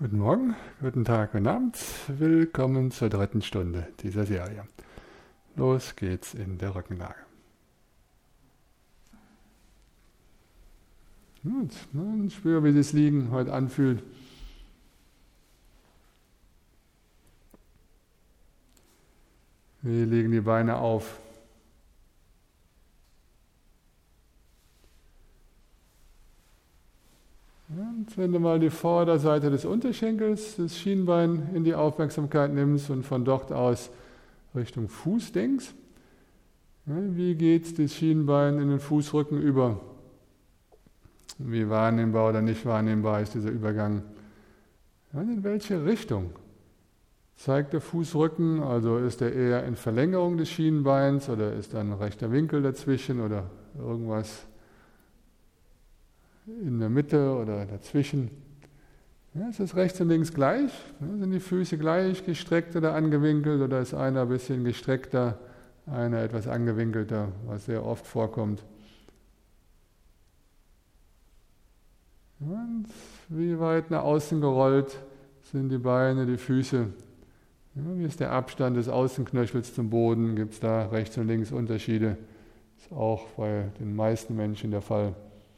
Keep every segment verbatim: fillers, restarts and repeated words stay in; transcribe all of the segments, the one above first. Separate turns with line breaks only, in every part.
Guten Morgen, guten Tag, guten Abend. Willkommen zur dritten Stunde dieser Serie. Los geht's in der Rückenlage. Gut, dann spür, wie das Liegen heute anfühlt. Wie liegen die Beine auf? Und wenn du mal die Vorderseite des Unterschenkels, das Schienbein in die Aufmerksamkeit nimmst und von dort aus Richtung Fuß denkst, wie geht das Schienbein in den Fußrücken über? Wie wahrnehmbar oder nicht wahrnehmbar ist dieser Übergang? Und in welche Richtung zeigt der Fußrücken? Also ist er eher in Verlängerung des Schienbeins oder ist da ein rechter Winkel dazwischen oder irgendwas in der Mitte oder dazwischen? Ja, ist es rechts und links gleich? Ja, sind die Füße gleich gestreckt oder angewinkelt oder ist einer ein bisschen gestreckter, einer etwas angewinkelter, was sehr oft vorkommt? Und wie weit nach außen gerollt sind die Beine, die Füße? Ja, wie ist der Abstand des Außenknöchels zum Boden? Gibt es da rechts und links Unterschiede? Ist auch bei den meisten Menschen der Fall.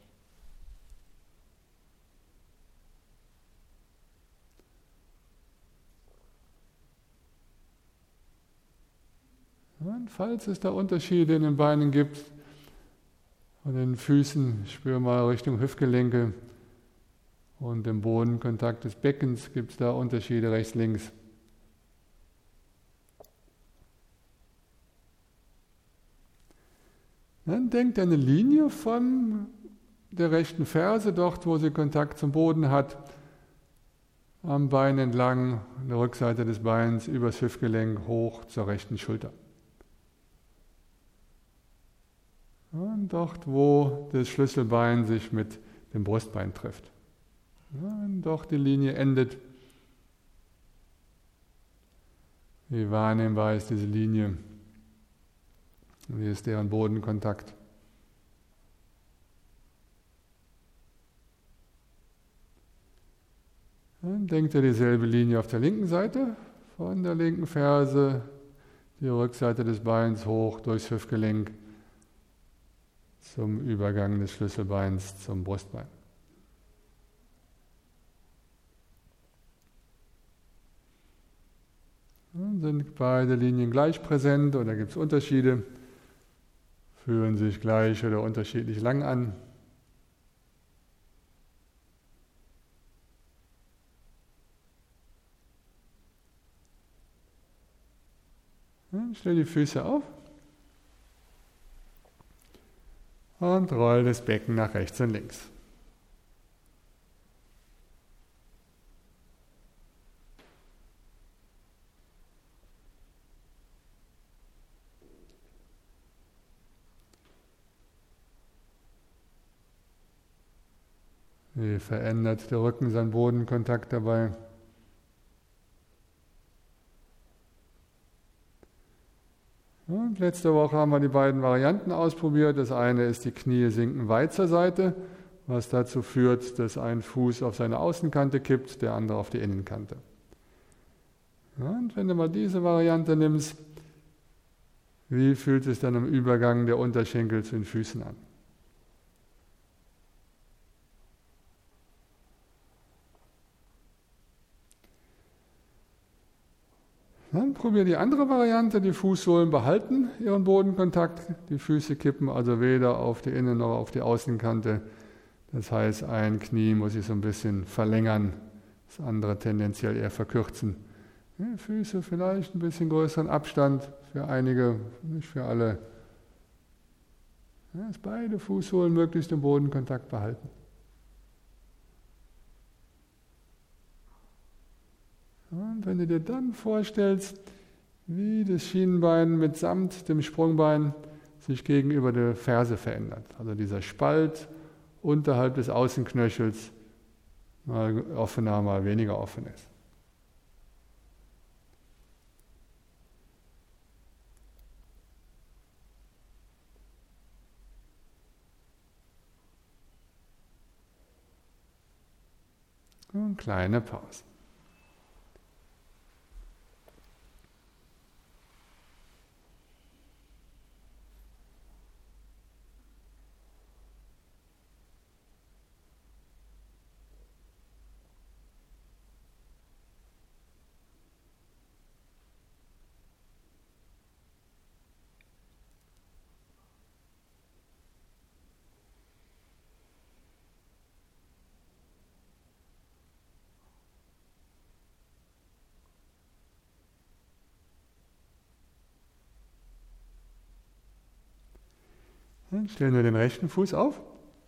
Und falls es da Unterschiede in den Beinen gibt und in den Füßen, spür mal Richtung Hüftgelenke und im Bodenkontakt des Beckens, gibt es da Unterschiede rechts, links. Dann denkt eine Linie von der rechten Ferse, dort wo sie Kontakt zum Boden hat, am Bein entlang, an der Rückseite des Beins, übers Hüftgelenk hoch zur rechten Schulter. Und dort, wo das Schlüsselbein sich mit dem Brustbein trifft. Und dort die Linie endet. Wie wahrnehmbar ist diese Linie? Wie ist deren Bodenkontakt? Dann denkt ihr dieselbe Linie auf der linken Seite, von der linken Ferse, die Rückseite des Beins hoch durchs Hüftgelenk zum Übergang des Schlüsselbeins zum Brustbein. Und sind beide Linien gleich präsent oder gibt es Unterschiede? Fühlen sich gleich oder unterschiedlich lang an? Dann stell die Füße auf und roll das Becken nach rechts und links. Wie verändert der Rücken seinen Bodenkontakt dabei? Und letzte Woche haben wir die beiden Varianten ausprobiert. Das eine ist, die Knie sinken weit zur Seite, was dazu führt, dass ein Fuß auf seine Außenkante kippt, der andere auf die Innenkante. Und wenn du mal diese Variante nimmst, wie fühlt es dann im Übergang der Unterschenkel zu den Füßen an? Dann probier die andere Variante, die Fußsohlen behalten ihren Bodenkontakt, die Füße kippen also weder auf die Innen- noch auf die Außenkante. Das heißt, ein Knie muss sich so ein bisschen verlängern, das andere tendenziell eher verkürzen. Die Füße vielleicht ein bisschen größeren Abstand für einige, nicht für alle. Ja, dass beide Fußsohlen möglichst den Bodenkontakt behalten. Und wenn du dir dann vorstellst, wie das Schienbein mitsamt dem Sprungbein sich gegenüber der Ferse verändert, also dieser Spalt unterhalb des Außenknöchels mal offener, mal weniger offen ist. Und kleine Pause. Dann stellen wir den rechten Fuß auf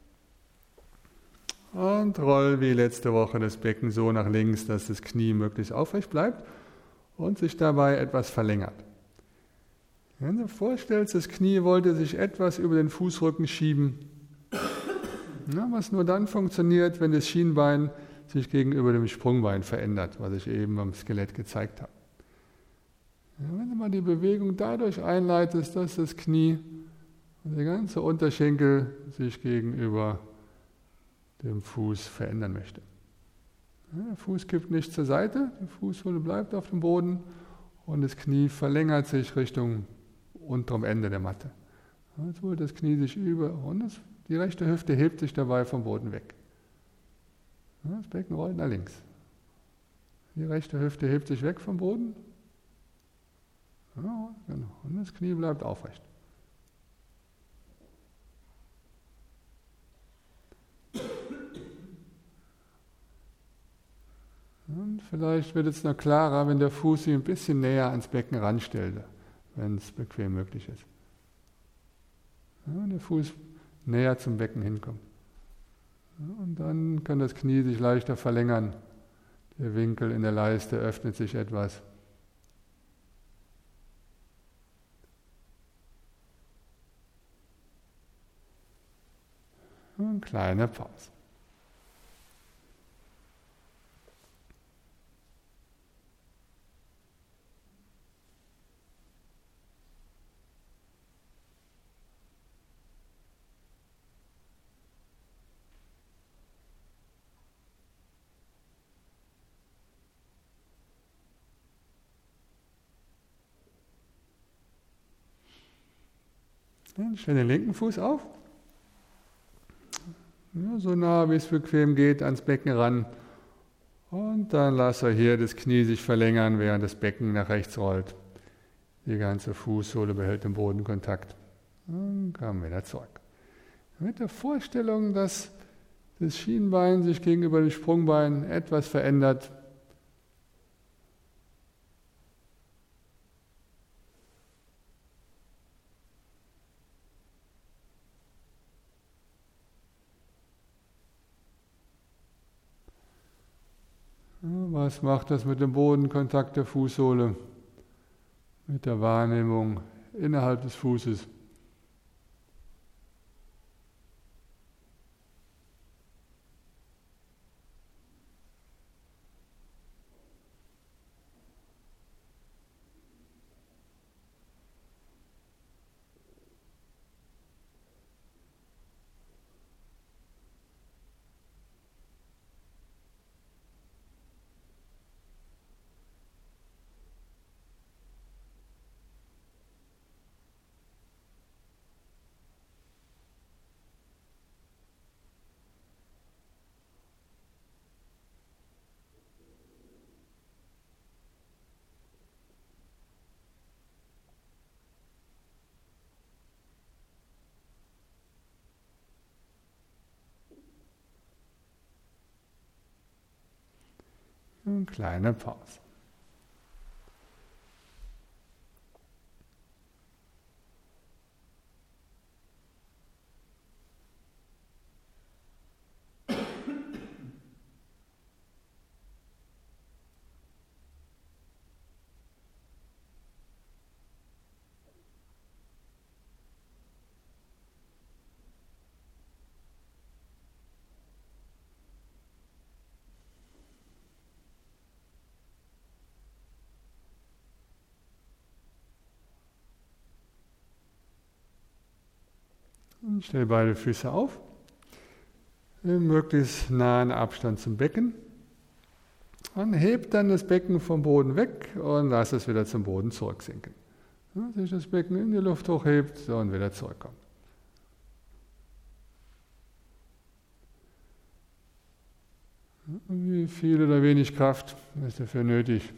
und roll wie letzte Woche das Becken so nach links, dass das Knie möglichst aufrecht bleibt und sich dabei etwas verlängert. Wenn du dir vorstellst, das Knie wollte sich etwas über den Fußrücken schieben, ja, was nur dann funktioniert, wenn das Schienbein sich gegenüber dem Sprungbein verändert, was ich eben beim Skelett gezeigt habe. Ja, wenn du mal die Bewegung dadurch einleitest, dass das Knie und der ganze Unterschenkel sich gegenüber dem Fuß verändern möchte. Ja, der Fuß kippt nicht zur Seite, die Fußsohle bleibt auf dem Boden und das Knie verlängert sich Richtung unterem Ende der Matte. Ja, jetzt holt das Knie sich über und das, die rechte Hüfte hebt sich dabei vom Boden weg. Ja, das Becken rollt nach links. Die rechte Hüfte hebt sich weg vom Boden. Ja, genau. Und das Knie bleibt aufrecht. Und vielleicht wird es noch klarer, wenn der Fuß sich ein bisschen näher ans Becken ranstellt, wenn es bequem möglich ist. Ja, wenn der Fuß näher zum Becken hinkommt. Ja, und dann kann das Knie sich leichter verlängern. Der Winkel in der Leiste öffnet sich etwas. Eine kleine Pause. Dann stell den linken Fuß auf. Ja, so nah wie es bequem geht ans Becken ran. Und dann lasse hier das Knie sich verlängern, während das Becken nach rechts rollt. Die ganze Fußsohle behält den Bodenkontakt. Und kommen wieder zurück. Mit der Vorstellung, dass das Schienbein sich gegenüber dem Sprungbein etwas verändert. Was macht das mit dem Bodenkontakt der Fußsohle, mit der Wahrnehmung innerhalb des Fußes? Eine kleine Pause. Und stell beide Füße auf, in möglichst nahen Abstand zum Becken. Und heb dann das Becken vom Boden weg und lass es wieder zum Boden zurücksinken. Ja, sich das Becken in die Luft hochhebt und wieder zurückkommt. Wie viel oder wenig Kraft ist dafür nötig?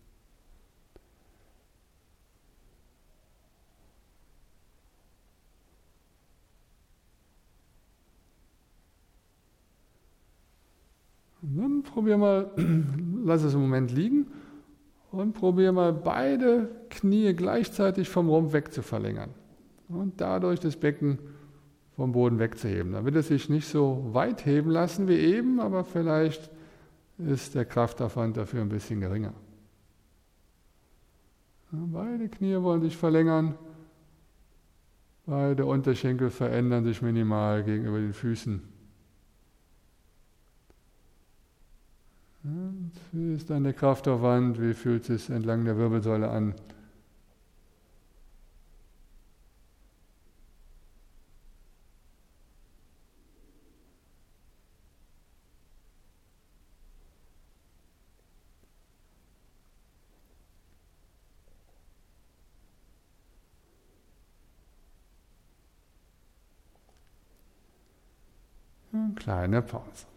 Und dann probier mal, lass es im Moment liegen und probier mal beide Knie gleichzeitig vom Rumpf weg zu verlängern. Und dadurch das Becken vom Boden wegzuheben. Dann wird es sich nicht so weit heben lassen wie eben, aber vielleicht ist der Kraftaufwand dafür ein bisschen geringer. Beide Knie wollen sich verlängern, beide Unterschenkel verändern sich minimal gegenüber den Füßen. Und wie ist dann der Kraftaufwand, wie fühlt es sich entlang der Wirbelsäule an? Eine kleine Pause.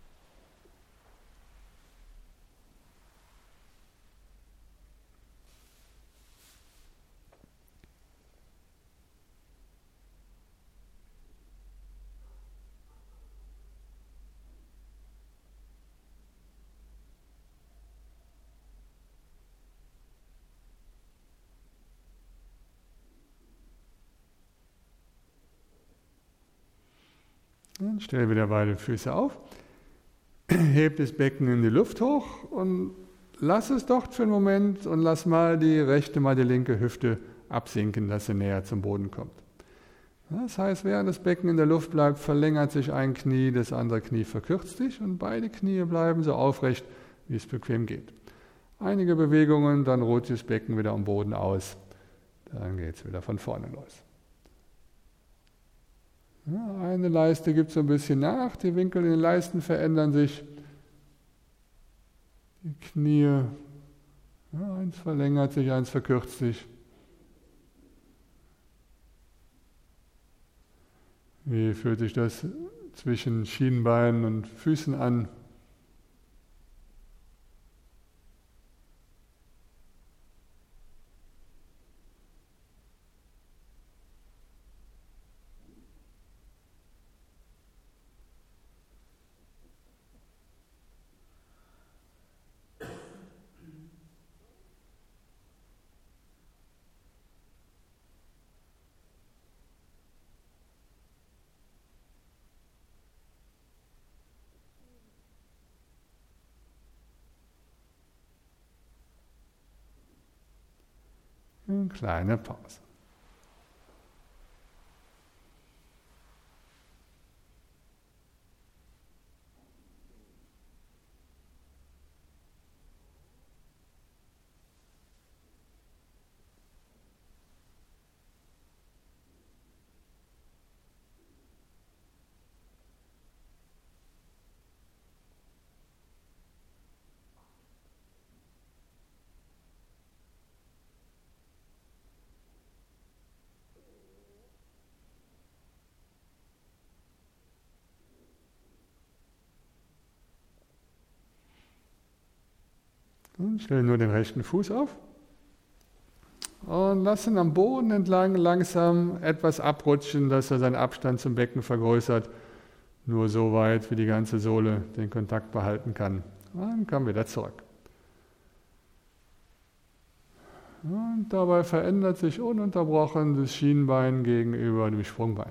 Und stell wieder beide Füße auf, heb das Becken in die Luft hoch und lass es dort für einen Moment und lass mal die rechte, mal die linke Hüfte absinken, dass sie näher zum Boden kommt. Das heißt, während das Becken in der Luft bleibt, verlängert sich ein Knie, das andere Knie verkürzt sich und beide Knie bleiben so aufrecht, wie es bequem geht. Einige Bewegungen, dann ruht das Becken wieder am Boden aus. Dann geht es wieder von vorne los. Ja, eine Leiste gibt so ein bisschen nach, die Winkel in den Leisten verändern sich. Die Knie, ja, eins verlängert sich, eins verkürzt sich. Wie fühlt sich das zwischen Schienbeinen und Füßen an? Eine kleine Pause. Und stell nur den rechten Fuß auf und lass ihn am Boden entlang langsam etwas abrutschen, dass er seinen Abstand zum Becken vergrößert. Nur so weit, wie die ganze Sohle den Kontakt behalten kann. Dann komm wieder zurück. Und dabei verändert sich ununterbrochen das Schienbein gegenüber dem Sprungbein.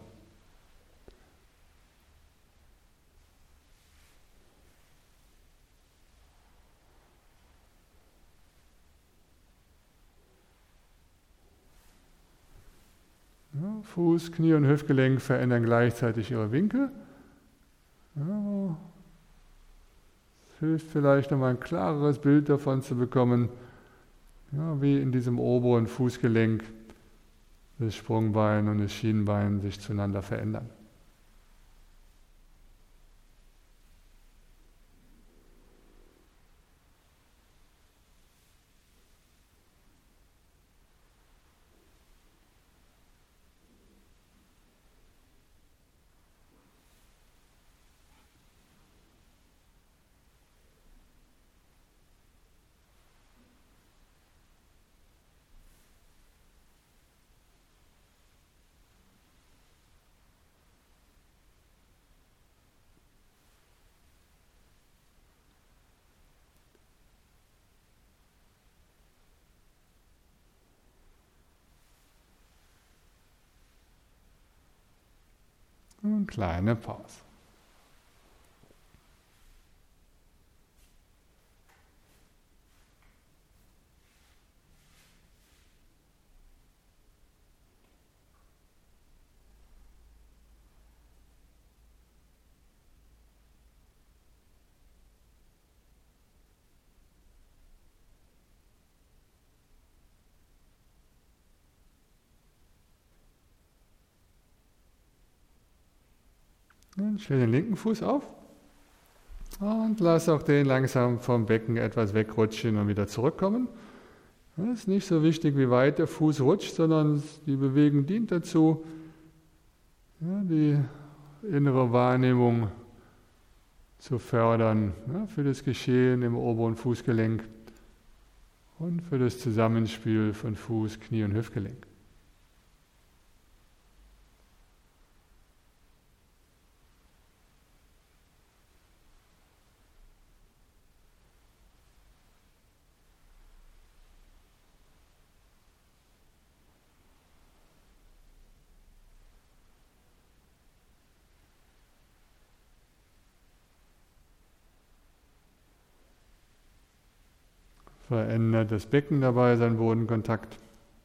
Ja, Fuß, Knie und Hüftgelenk verändern gleichzeitig ihre Winkel. Ja, es hilft vielleicht nochmal ein klareres Bild davon zu bekommen, ja, wie in diesem oberen Fußgelenk das Sprungbein und das Schienbein sich zueinander verändern. Eine kleine Pause. Stell den linken Fuß auf und lass auch den langsam vom Becken etwas wegrutschen und wieder zurückkommen. Es ist nicht so wichtig, wie weit der Fuß rutscht, sondern die Bewegung dient dazu, ja, die innere Wahrnehmung zu fördern, ja, für das Geschehen im oberen Fußgelenk und für das Zusammenspiel von Fuß, Knie und Hüftgelenk. Verändert das Becken dabei seinen Bodenkontakt.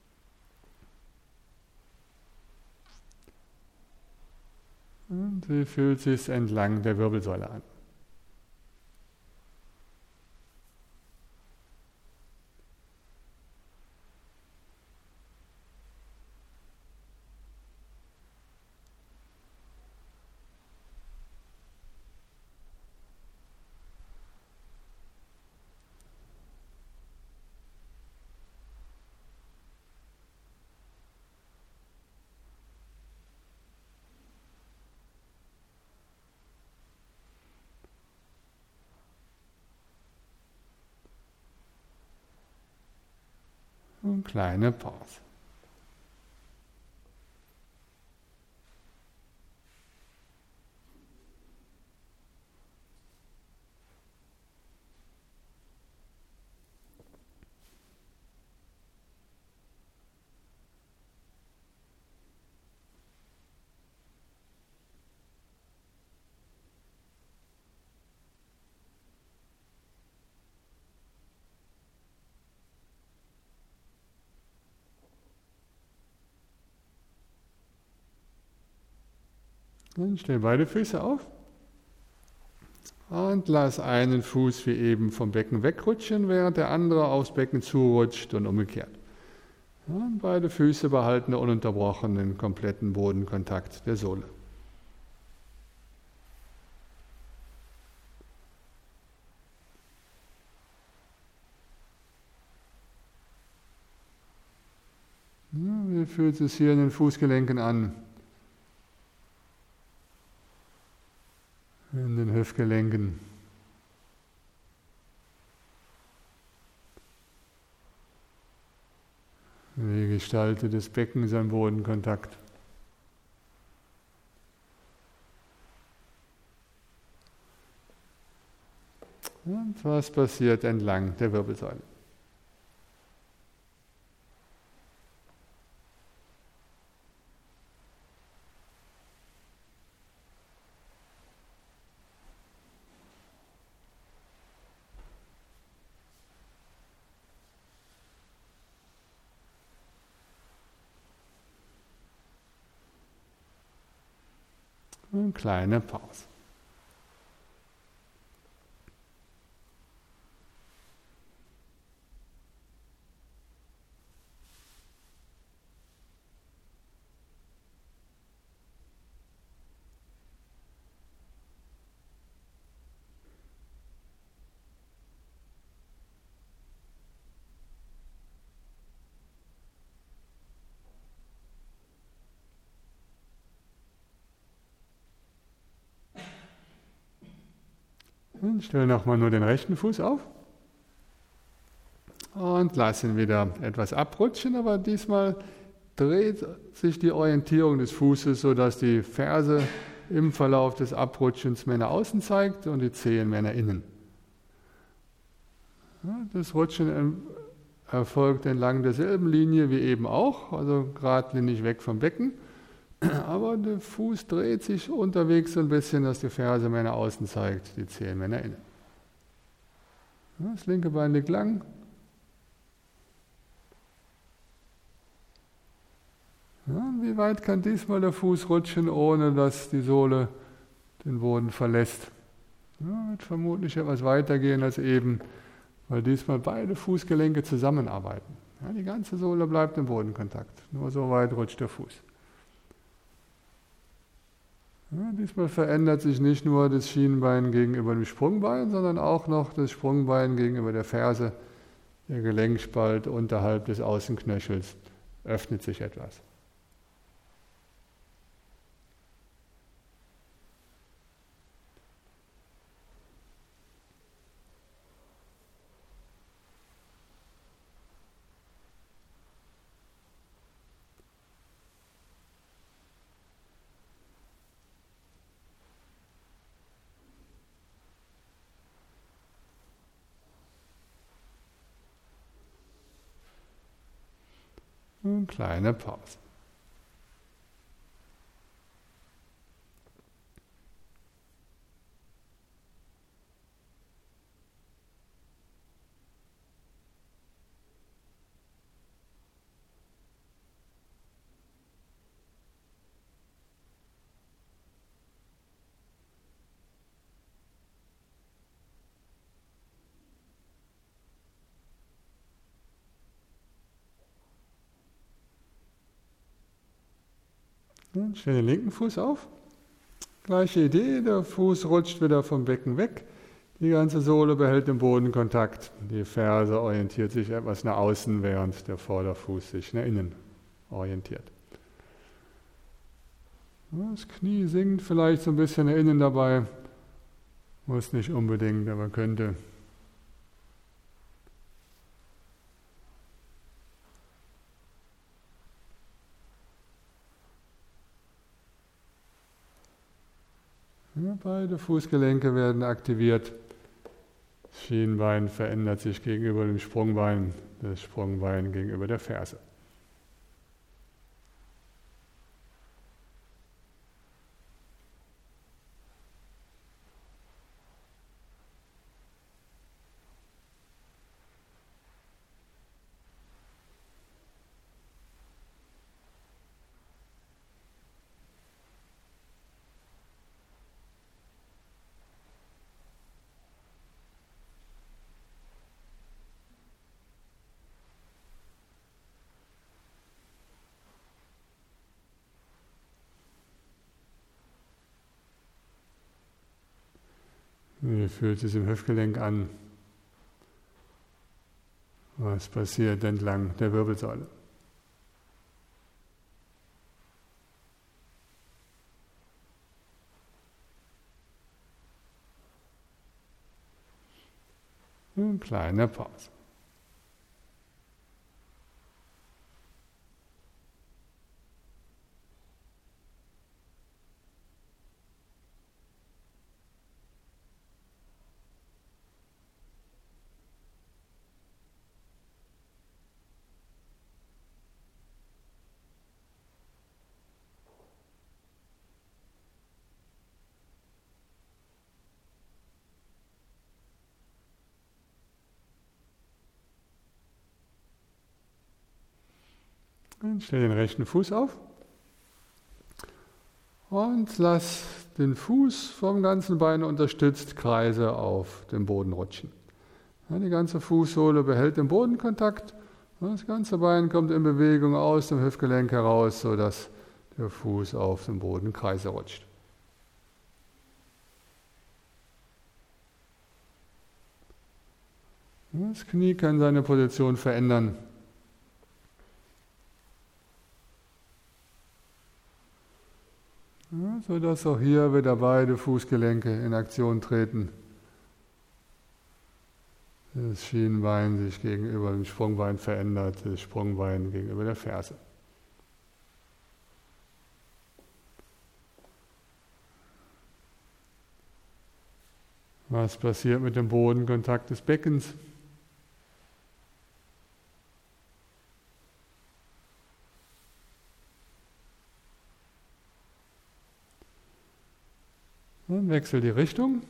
Und sie fühlt sich entlang der Wirbelsäule an. Und kleine Pause. Dann stell beide Füße auf und lass einen Fuß wie eben vom Becken wegrutschen, während der andere aufs Becken zurutscht und umgekehrt. Ja, beide Füße behalten ununterbrochen den kompletten Bodenkontakt der Sohle. Ja, wie fühlt es hier in den Fußgelenken an? In den Hüftgelenken. Wie gestaltet das Becken seinen Bodenkontakt? Und was passiert entlang der Wirbelsäule? Eine kleine Pause. Und stell nochmal nur den rechten Fuß auf und lass ihn wieder etwas abrutschen, aber diesmal dreht sich die Orientierung des Fußes, sodass die Ferse im Verlauf des Abrutschens mehr nach außen zeigt und die Zehen mehr nach innen. Das Rutschen erfolgt entlang derselben Linie wie eben auch, also geradlinig weg vom Becken Aber der Fuß dreht sich unterwegs so ein bisschen, dass die Ferse mehr nach außen zeigt, die Zehen mehr nach innen. Das linke Bein liegt lang. Ja, wie weit kann diesmal der Fuß rutschen, ohne dass die Sohle den Boden verlässt? Ja, wird vermutlich etwas weiter gehen als eben, weil diesmal beide Fußgelenke zusammenarbeiten. Ja, die ganze Sohle bleibt im Bodenkontakt. Nur so weit rutscht der Fuß. Ja, diesmal verändert sich nicht nur das Schienbein gegenüber dem Sprungbein, sondern auch noch das Sprungbein gegenüber der Ferse. Der Gelenkspalt unterhalb des Außenknöchels öffnet sich etwas. Eine kleine Pause. Stell den linken Fuß auf. Gleiche Idee, der Fuß rutscht wieder vom Becken weg. Die ganze Sohle behält den Bodenkontakt. Die Ferse orientiert sich etwas nach außen, während der Vorderfuß sich nach innen orientiert. Das Knie sinkt vielleicht so ein bisschen nach innen dabei. Muss nicht unbedingt, aber könnte. Ja, beide Fußgelenke werden aktiviert. Das Schienbein verändert sich gegenüber dem Sprungbein, das Sprungbein gegenüber der Ferse. Wie fühlt es im Hüftgelenk an? Was passiert entlang der Wirbelsäule? Eine kleine Pause. Und stell den rechten Fuß auf und lass den Fuß vom ganzen Bein unterstützt Kreise auf dem Boden rutschen. Ja, die ganze Fußsohle behält den Bodenkontakt. Das ganze Bein kommt in Bewegung aus dem Hüftgelenk heraus, sodass der Fuß auf dem Boden Kreise rutscht. Das Knie kann seine Position verändern. Ja, sodass auch hier wieder beide Fußgelenke in Aktion treten. Das Schienbein sich gegenüber dem Sprungbein verändert, das Sprungbein gegenüber der Ferse. Was passiert mit dem Bodenkontakt des Beckens? Wechsel die Richtung.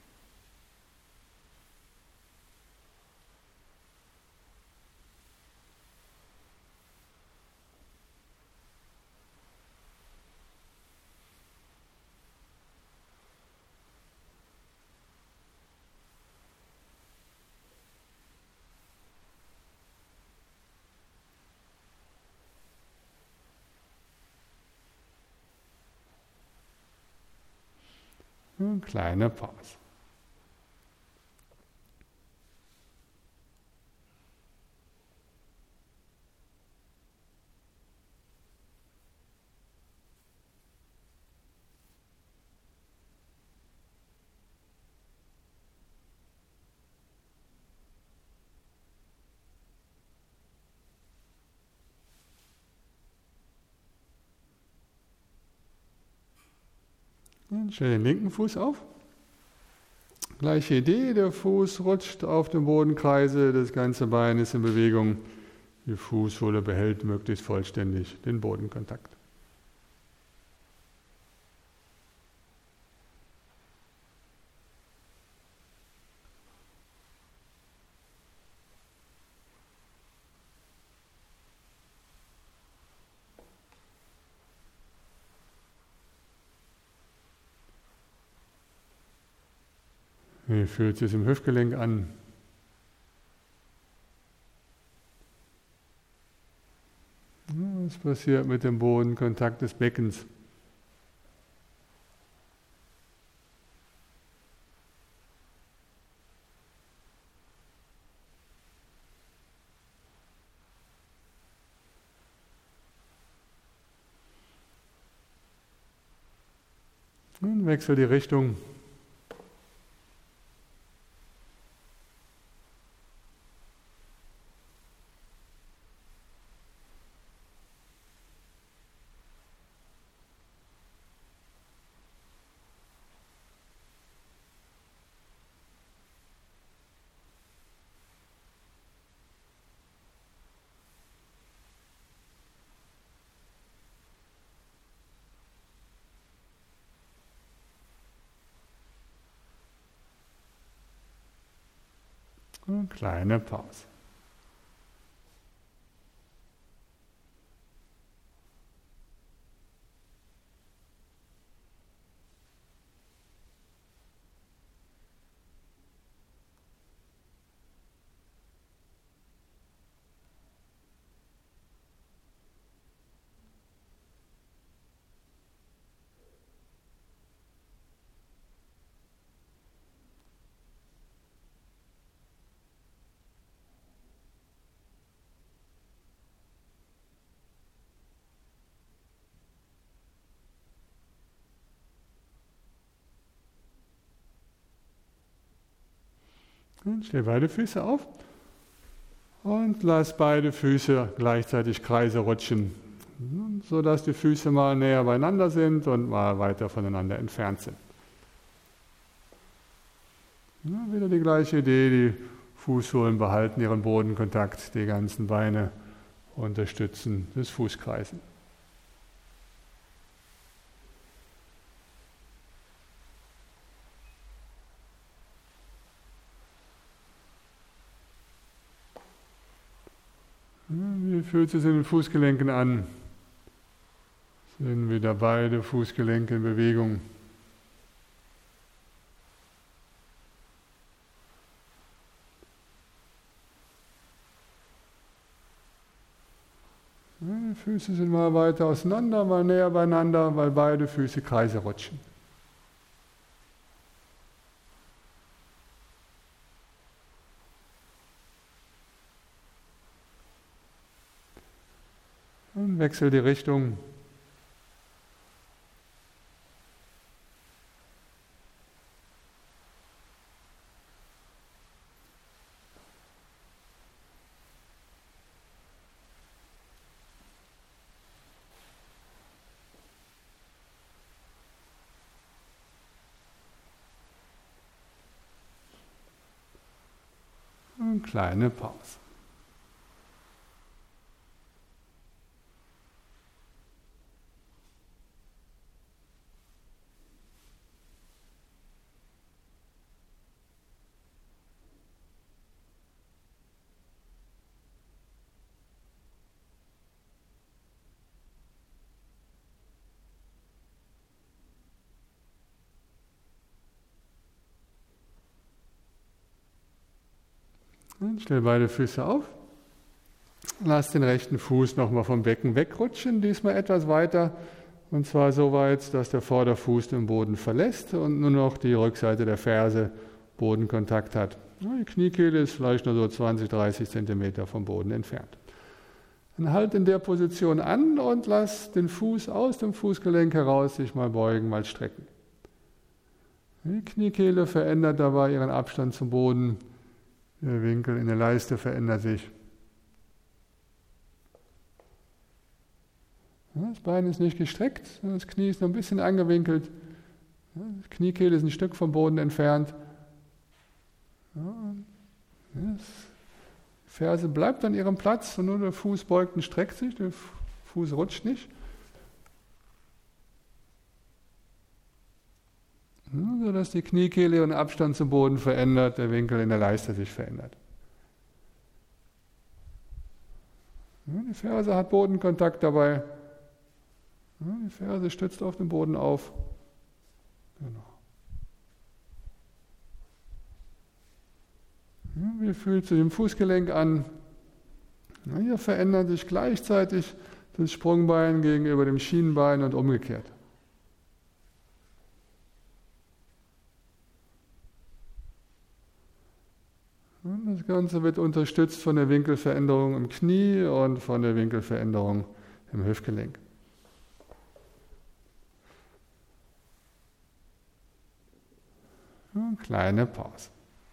Eine kleine Pause. Und stell den linken Fuß auf. Gleiche Idee, der Fuß rutscht auf dem Bodenkreise, das ganze Bein ist in Bewegung. Die Fußsohle behält möglichst vollständig den Bodenkontakt. Wie fühlt sich es im Hüftgelenk an? Was passiert mit dem Bodenkontakt des Beckens? Und wechsel die Richtung. Eine kleine Pause. Stell beide Füße auf und lass beide Füße gleichzeitig Kreise rutschen, sodass die Füße mal näher beieinander sind und mal weiter voneinander entfernt sind. Ja, wieder die gleiche Idee, die Fußsohlen behalten ihren Bodenkontakt, die ganzen Beine unterstützen das Fußkreisen. Wie fühlt es in den Fußgelenken an? Sind wieder beide Fußgelenke in Bewegung. Die Füße sind mal weiter auseinander, mal näher beieinander, weil beide Füße Kreise rutschen. Und wechsel die Richtung. Und kleine Pause. Stell beide Füße auf. Lass den rechten Fuß nochmal vom Becken wegrutschen, diesmal etwas weiter. Und zwar so weit, dass der Vorderfuß den Boden verlässt und nur noch die Rückseite der Ferse Bodenkontakt hat. Die Kniekehle ist vielleicht nur so zwanzig, dreißig Zentimeter vom Boden entfernt. Dann halt in der Position an und lass den Fuß aus dem Fußgelenk heraus sich mal beugen, mal strecken. Die Kniekehle verändert dabei ihren Abstand zum Boden. Der Winkel in der Leiste verändert sich. Das Bein ist nicht gestreckt, das Knie ist noch ein bisschen angewinkelt. Die Kniekehle ist ein Stück vom Boden entfernt. Die Ferse bleibt an ihrem Platz und nur der Fuß beugt und streckt sich, der Fuß rutscht nicht. Sodass die Kniekehle ihren Abstand zum Boden verändert, der Winkel in der Leiste sich verändert. Die Ferse hat Bodenkontakt dabei. Die Ferse stützt auf den Boden auf. Genau. Wie fühlt sich im Fußgelenk an? Hier verändert sich gleichzeitig das Sprungbein gegenüber dem Schienbein und umgekehrt. Das Ganze wird unterstützt von der Winkelveränderung im Knie und von der Winkelveränderung im Hüftgelenk. Eine kleine Pause.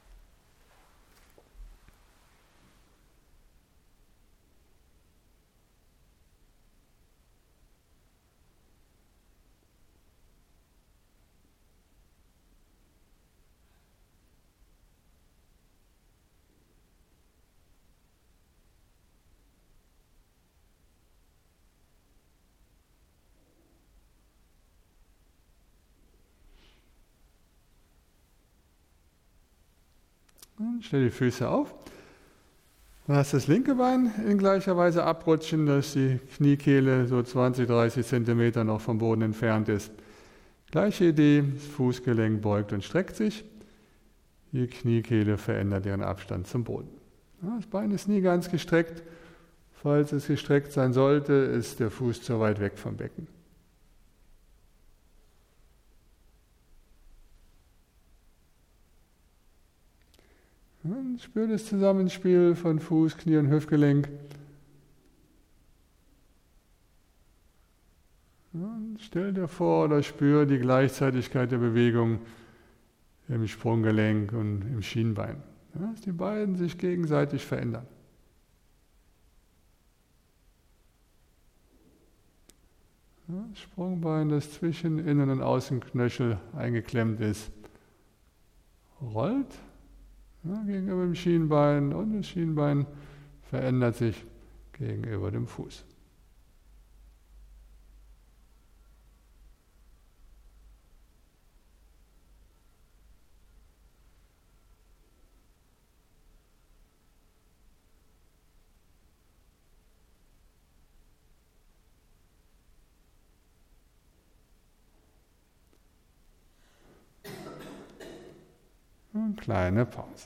Stell die Füße auf. Lass das linke Bein in gleicher Weise abrutschen, dass die Kniekehle so zwanzig, dreißig Zentimeter noch vom Boden entfernt ist. Gleiche Idee, das Fußgelenk beugt und streckt sich. Die Kniekehle verändert ihren Abstand zum Boden. Das Bein ist nie ganz gestreckt. Falls es gestreckt sein sollte, ist der Fuß zu weit weg vom Becken. Und spür das Zusammenspiel von Fuß, Knie und Hüftgelenk. Und stell dir vor oder spür die Gleichzeitigkeit der Bewegung im Sprunggelenk und im Schienbein. Ja, dass die beiden sich gegenseitig verändern. Ja, das Sprungbein, das zwischen Innen- und Außenknöchel eingeklemmt ist, rollt. Ja, gegenüber dem Schienbein und das Schienbein verändert sich gegenüber dem Fuß. Eine kleine Pause.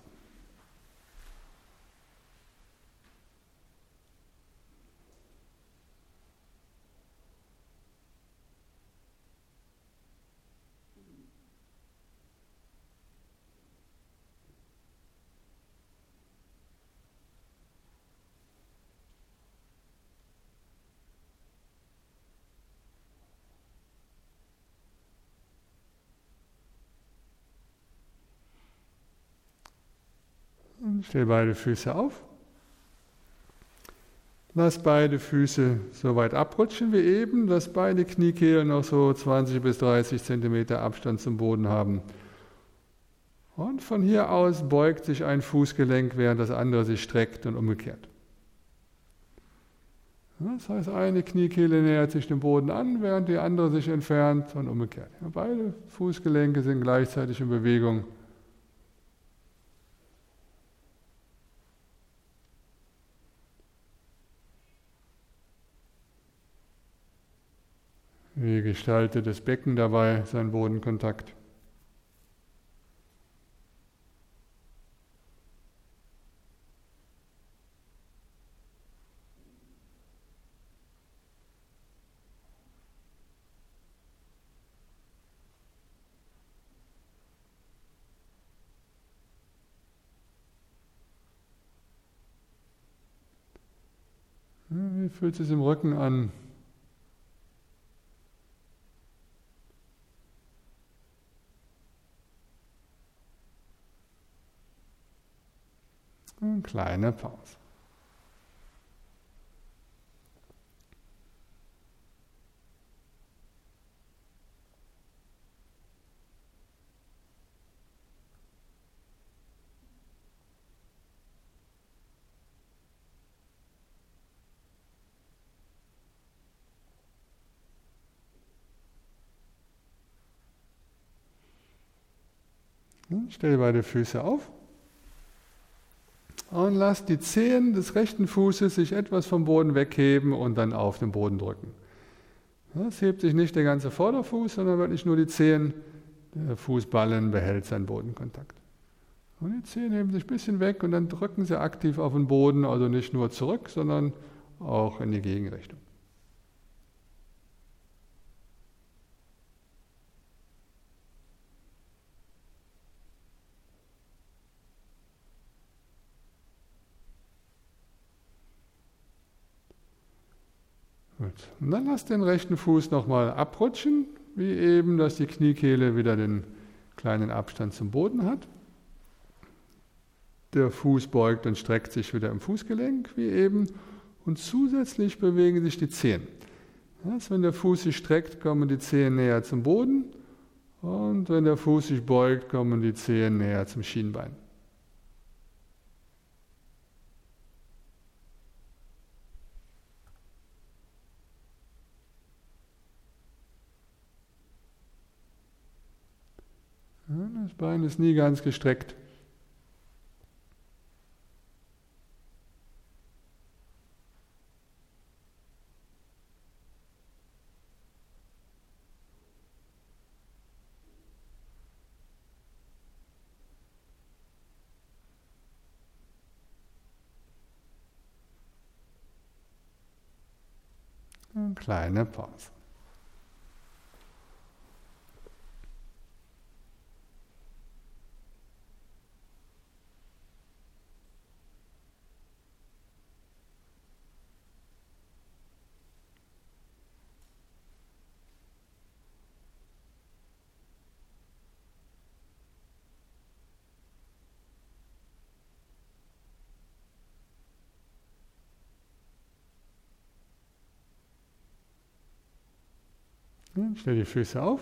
Stell beide Füße auf. Lass beide Füße so weit abrutschen wie eben, dass beide Kniekehlen noch so zwanzig bis dreißig Zentimeter Abstand zum Boden haben. Und von hier aus beugt sich ein Fußgelenk, während das andere sich streckt und umgekehrt. Das heißt, eine Kniekehle nähert sich dem Boden an, während die andere sich entfernt und umgekehrt. Beide Fußgelenke sind gleichzeitig in Bewegung. Wie gestaltet das Becken dabei seinen Bodenkontakt? Wie fühlt es sich im Rücken an? Eine kleine Pause. Stell beide Füße auf und lass die Zehen des rechten Fußes sich etwas vom Boden wegheben und dann auf den Boden drücken. Es hebt sich nicht der ganze Vorderfuß, sondern wirklich nur die Zehen. Der Fußballen behält seinen Bodenkontakt. Und die Zehen heben sich ein bisschen weg und dann drücken sie aktiv auf den Boden, also nicht nur zurück, sondern auch in die Gegenrichtung. Gut. Und dann lass den rechten Fuß nochmal abrutschen, wie eben, dass die Kniekehle wieder den kleinen Abstand zum Boden hat. Der Fuß beugt und streckt sich wieder im Fußgelenk, wie eben. Und zusätzlich bewegen sich die Zehen. Also wenn der Fuß sich streckt, kommen die Zehen näher zum Boden. Und wenn der Fuß sich beugt, kommen die Zehen näher zum Schienbein. Das Bein ist nie ganz gestreckt. Eine kleine Pause. Stell die Füße auf.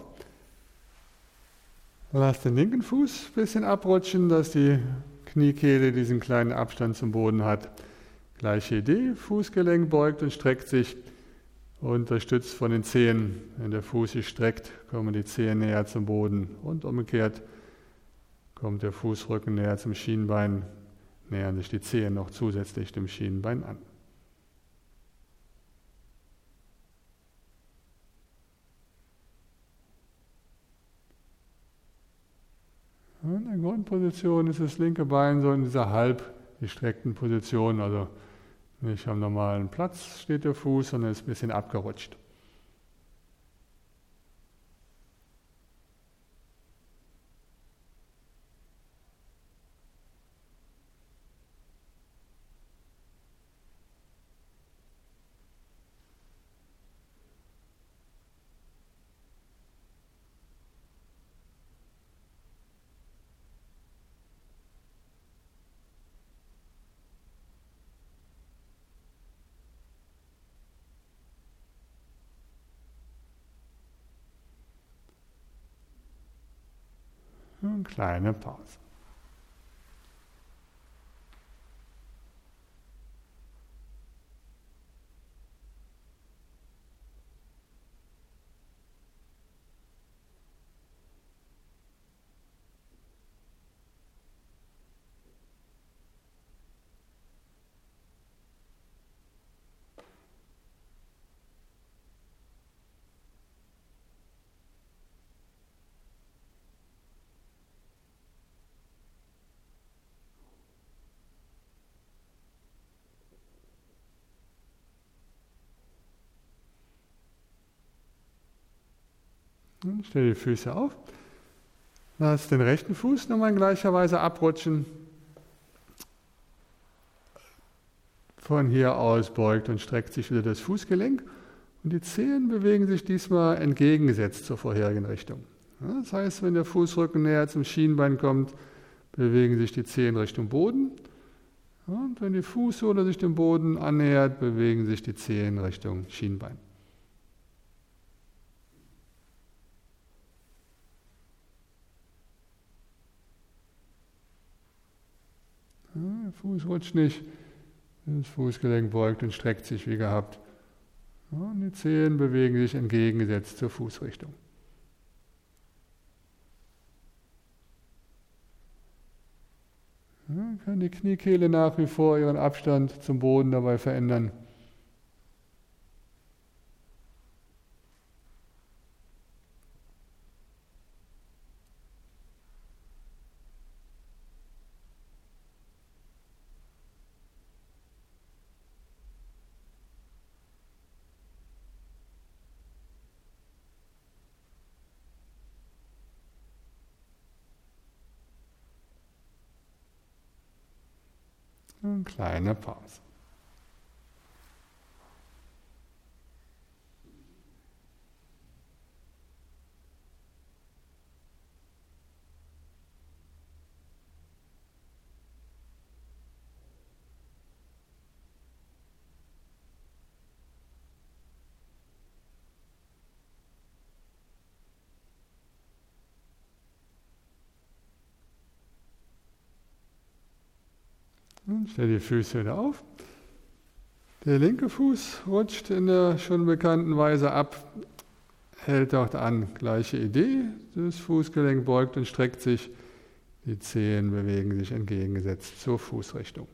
Lass den linken Fuß ein bisschen abrutschen, dass die Kniekehle diesen kleinen Abstand zum Boden hat. Gleiche Idee, Fußgelenk beugt und streckt sich, unterstützt von den Zehen. Wenn der Fuß sich streckt, kommen die Zehen näher zum Boden und umgekehrt kommt der Fußrücken näher zum Schienbein, nähern sich die Zehen noch zusätzlich dem Schienbein an. In der Grundposition ist das linke Bein so in dieser halb gestreckten Position, also nicht am normalen Platz steht der Fuß, sondern ist ein bisschen abgerutscht. Eine kleine Pause. Stell die Füße auf. Lass den rechten Fuß nochmal in gleicher Weise abrutschen. Von hier aus beugt und streckt sich wieder das Fußgelenk und die Zehen bewegen sich diesmal entgegengesetzt zur vorherigen Richtung. Ja, das heißt, wenn der Fußrücken näher zum Schienbein kommt, bewegen sich die Zehen Richtung Boden. Ja, und wenn die Fußsohle sich dem Boden annähert, bewegen sich die Zehen Richtung Schienbein. Ja, der Fuß rutscht nicht. Das Fußgelenk beugt und streckt sich wie gehabt. Ja, und die Zehen bewegen sich entgegengesetzt zur Fußrichtung. Ja, kann die Kniekehle nach wie vor ihren Abstand zum Boden dabei verändern. Eine kleine Pause. Und stell die Füße wieder auf. Der linke Fuß rutscht in der schon bekannten Weise ab, hält dort an. Gleiche Idee, das Fußgelenk beugt und streckt sich, die Zehen bewegen sich entgegengesetzt zur Fußrichtung.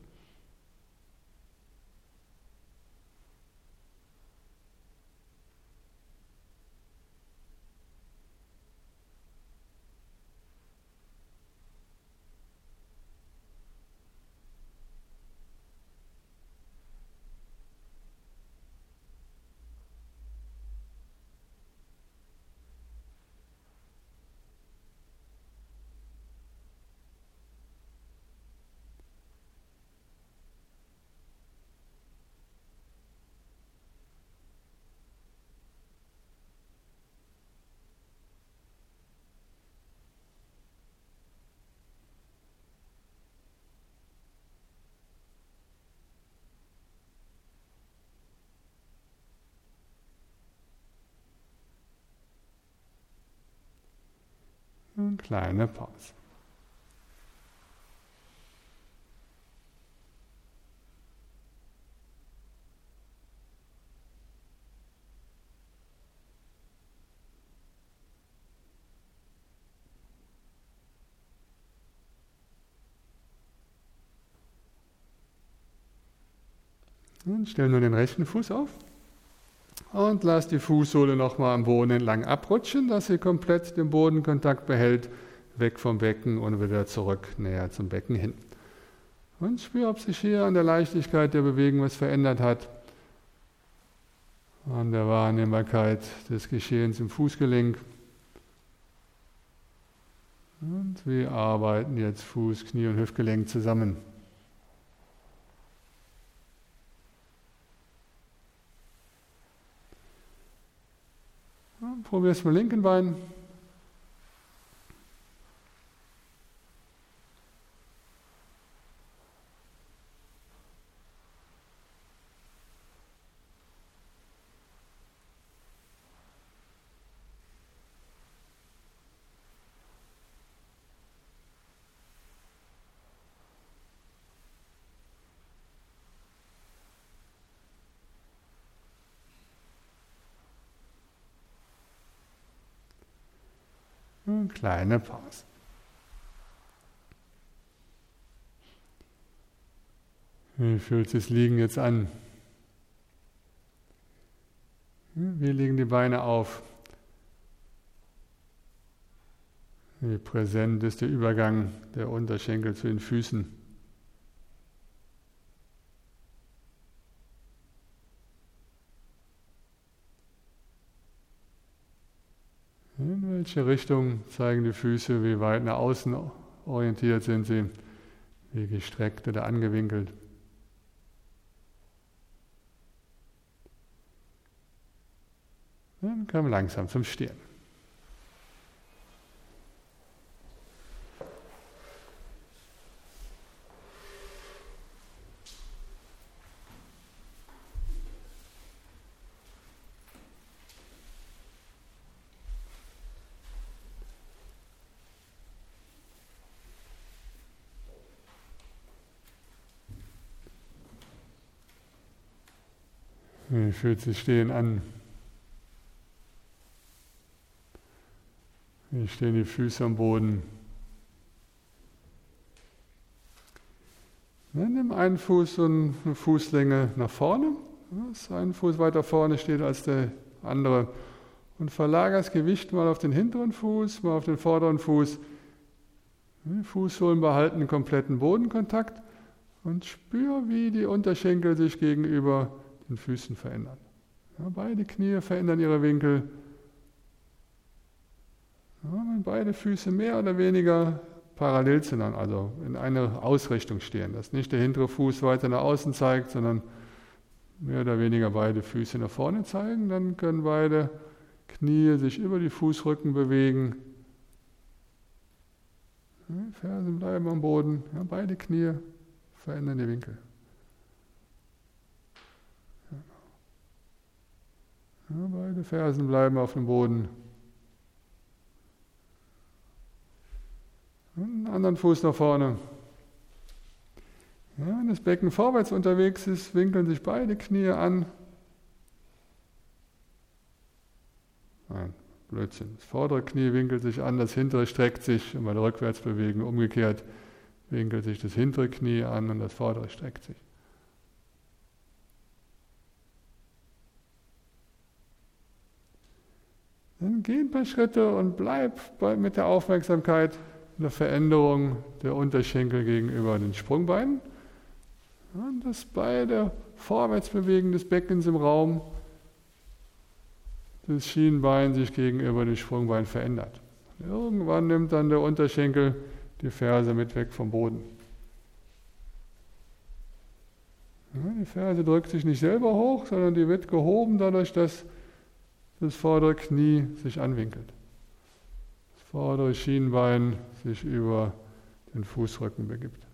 Eine kleine Pause. Und stell nur den rechten Fuß auf und lass die Fußsohle nochmal am Boden entlang abrutschen, dass sie komplett den Bodenkontakt behält, weg vom Becken und wieder zurück näher zum Becken hin. Und spür, ob sich hier an der Leichtigkeit der Bewegung was verändert hat, an der Wahrnehmbarkeit des Geschehens im Fußgelenk. Und wir arbeiten jetzt Fuß, Knie und Hüftgelenk zusammen. Probier es mit dem linken Bein. Eine kleine Pause. Wie fühlt sich das Liegen jetzt an? Wie liegen die Beine auf? Wie präsent ist der Übergang der Unterschenkel zu den Füßen? In welche Richtung zeigen die Füße? Wie weit nach außen orientiert sind sie? Wie gestreckt oder angewinkelt? Dann kommen wir langsam zum Stehen. Wie fühlt sich Stehen an? Wie stehen die Füße am Boden? Dann nimm einen Fuß und eine Fußlänge nach vorne, dass ein Fuß weiter vorne steht als der andere. Und verlagere das Gewicht mal auf den hinteren Fuß, mal auf den vorderen Fuß. Die Fußsohlen behalten den kompletten Bodenkontakt und spür, wie die Unterschenkel sich gegenüber den Füßen verändern. Ja, beide Knie verändern ihre Winkel. Ja, wenn beide Füße mehr oder weniger parallel sind, also in eine Ausrichtung stehen, dass nicht der hintere Fuß weiter nach außen zeigt, sondern mehr oder weniger beide Füße nach vorne zeigen, dann können beide Knie sich über die Fußrücken bewegen. Ja, die Fersen bleiben am Boden, ja, beide Knie verändern die Winkel. Ja, beide Fersen bleiben auf dem Boden. Und einen anderen Fuß nach vorne. Ja, wenn das Becken vorwärts unterwegs ist, winkeln sich beide Knie an. Nein, Blödsinn. Das vordere Knie winkelt sich an, das hintere streckt sich. Und bei der Rückwärtsbewegung umgekehrt winkelt sich das hintere Knie an und das vordere streckt sich. Dann geh ein paar Schritte und bleib mit der Aufmerksamkeit in der Veränderung der Unterschenkel gegenüber den Sprungbeinen. Und das beide Vorwärtsbewegen des Beckens im Raum, das Schienbein sich gegenüber dem Sprungbein verändert. Irgendwann nimmt dann der Unterschenkel die Ferse mit weg vom Boden. Ja, die Ferse drückt sich nicht selber hoch, sondern die wird gehoben dadurch, dass das vordere Knie sich anwinkelt. Das vordere Schienbein sich über den Fußrücken begibt.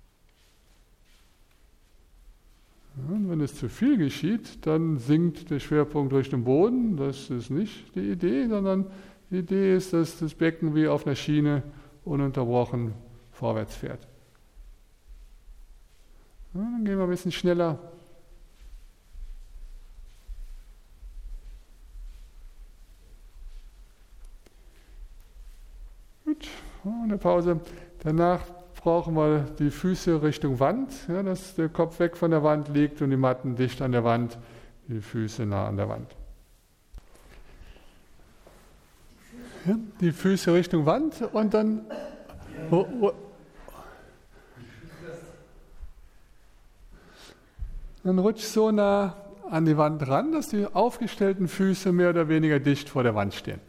Und wenn es zu viel geschieht, dann sinkt der Schwerpunkt durch den Boden. Das ist nicht die Idee, sondern die Idee ist, dass das Becken wie auf einer Schiene ununterbrochen vorwärts fährt. Ja, dann gehen wir ein bisschen schneller. Gut, eine Pause. Danach brauchen wir die Füße Richtung Wand, ja, dass der Kopf weg von der Wand liegt und die Matten dicht an der Wand, die Füße nah an der Wand. Ja, die Füße Richtung Wand und dann oh, oh, dann rutscht so nah an die Wand ran, dass die aufgestellten Füße mehr oder weniger dicht vor der Wand stehen.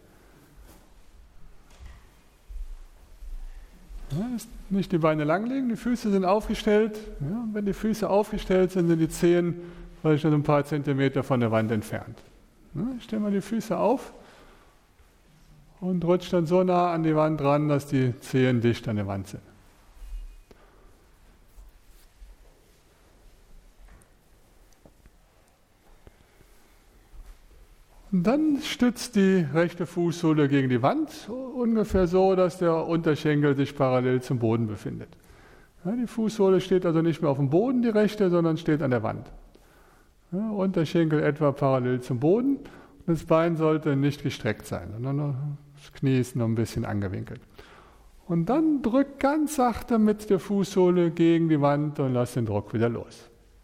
Ja, nicht die Beine langlegen, die Füße sind aufgestellt. Ja, wenn die Füße aufgestellt sind, sind die Zehen vielleicht schon ein paar Zentimeter von der Wand entfernt. Ja, stellen wir die Füße auf und rutscht dann so nah an die Wand ran, dass die Zehen dicht an der Wand sind. Und dann stützt die rechte Fußsohle gegen die Wand, ungefähr so, dass der Unterschenkel sich parallel zum Boden befindet. Ja, die Fußsohle steht also nicht mehr auf dem Boden, die rechte, sondern steht an der Wand. Ja, Unterschenkel etwa parallel zum Boden. Und das Bein sollte nicht gestreckt sein, sondern das Knie ist noch ein bisschen angewinkelt. Und dann drück ganz sachte mit der Fußsohle gegen die Wand und lass den Druck wieder los.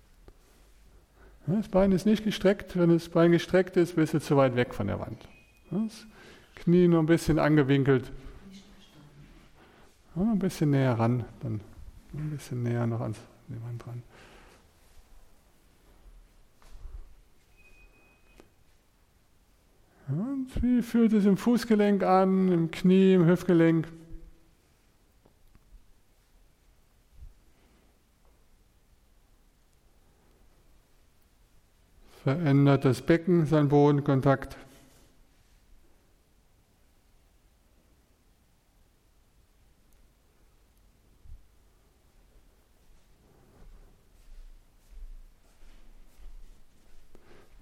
Das Bein ist nicht gestreckt. Wenn das Bein gestreckt ist, bist du zu weit weg von der Wand. Das Knie noch ein bisschen angewinkelt. Ja, ein bisschen näher ran, dann ein bisschen näher noch an die Wand ran. Ja, und wie fühlt es im Fußgelenk an, im Knie, im Hüftgelenk? Verändert das Becken seinen Bodenkontakt?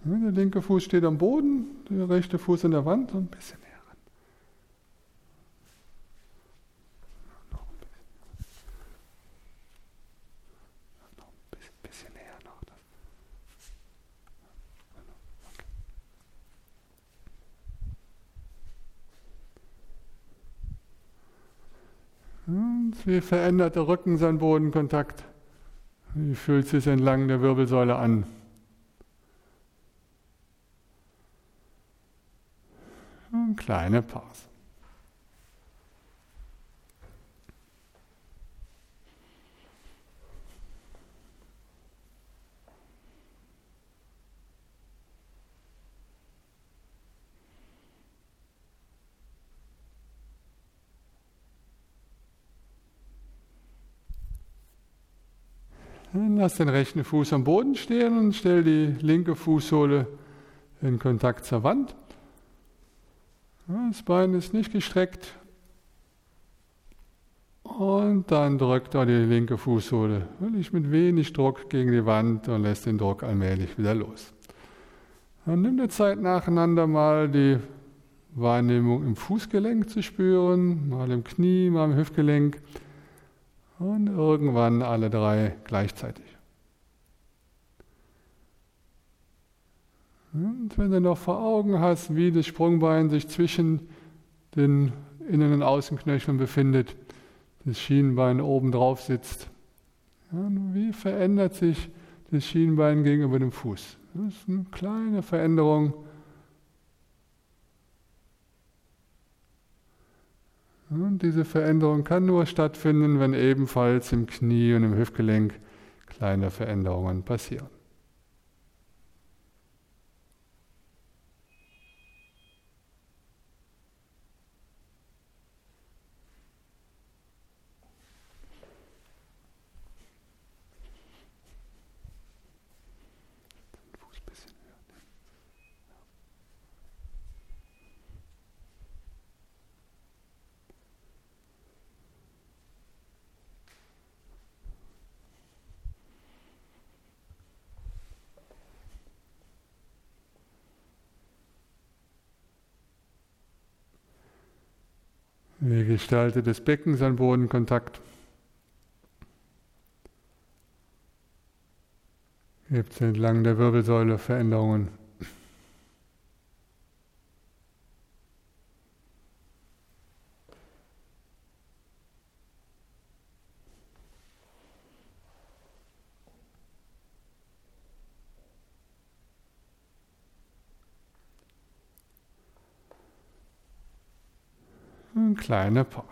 Ja, der linke Fuß steht am Boden, der rechte Fuß an der Wand, so ein bisschen näher ran. Noch ein bisschen, noch ein bisschen, bisschen näher noch. Und wie verändert der Rücken seinen Bodenkontakt? Wie fühlt es sich entlang der Wirbelsäule an? Eine kleine Pause. Dann lass den rechten Fuß am Boden stehen und stell die linke Fußsohle in Kontakt zur Wand. Das Bein ist nicht gestreckt. Und dann drückt er die linke Fußsohle wirklich mit wenig Druck gegen die Wand und lässt den Druck allmählich wieder los. Dann nimm dir Zeit nacheinander mal die Wahrnehmung im Fußgelenk zu spüren, mal im Knie, mal im Hüftgelenk. Und irgendwann alle drei gleichzeitig. Und wenn du noch vor Augen hast, wie das Sprungbein sich zwischen den Innen- und Außenknöcheln befindet, das Schienbein oben drauf sitzt, ja, wie verändert sich das Schienbein gegenüber dem Fuß? Das ist eine kleine Veränderung. Und diese Veränderung kann nur stattfinden, wenn ebenfalls im Knie und im Hüftgelenk kleine Veränderungen passieren. Wie gestaltet das Becken seinen Bodenkontakt? Gibt es entlang der Wirbelsäule Veränderungen? Eine kleine Pause.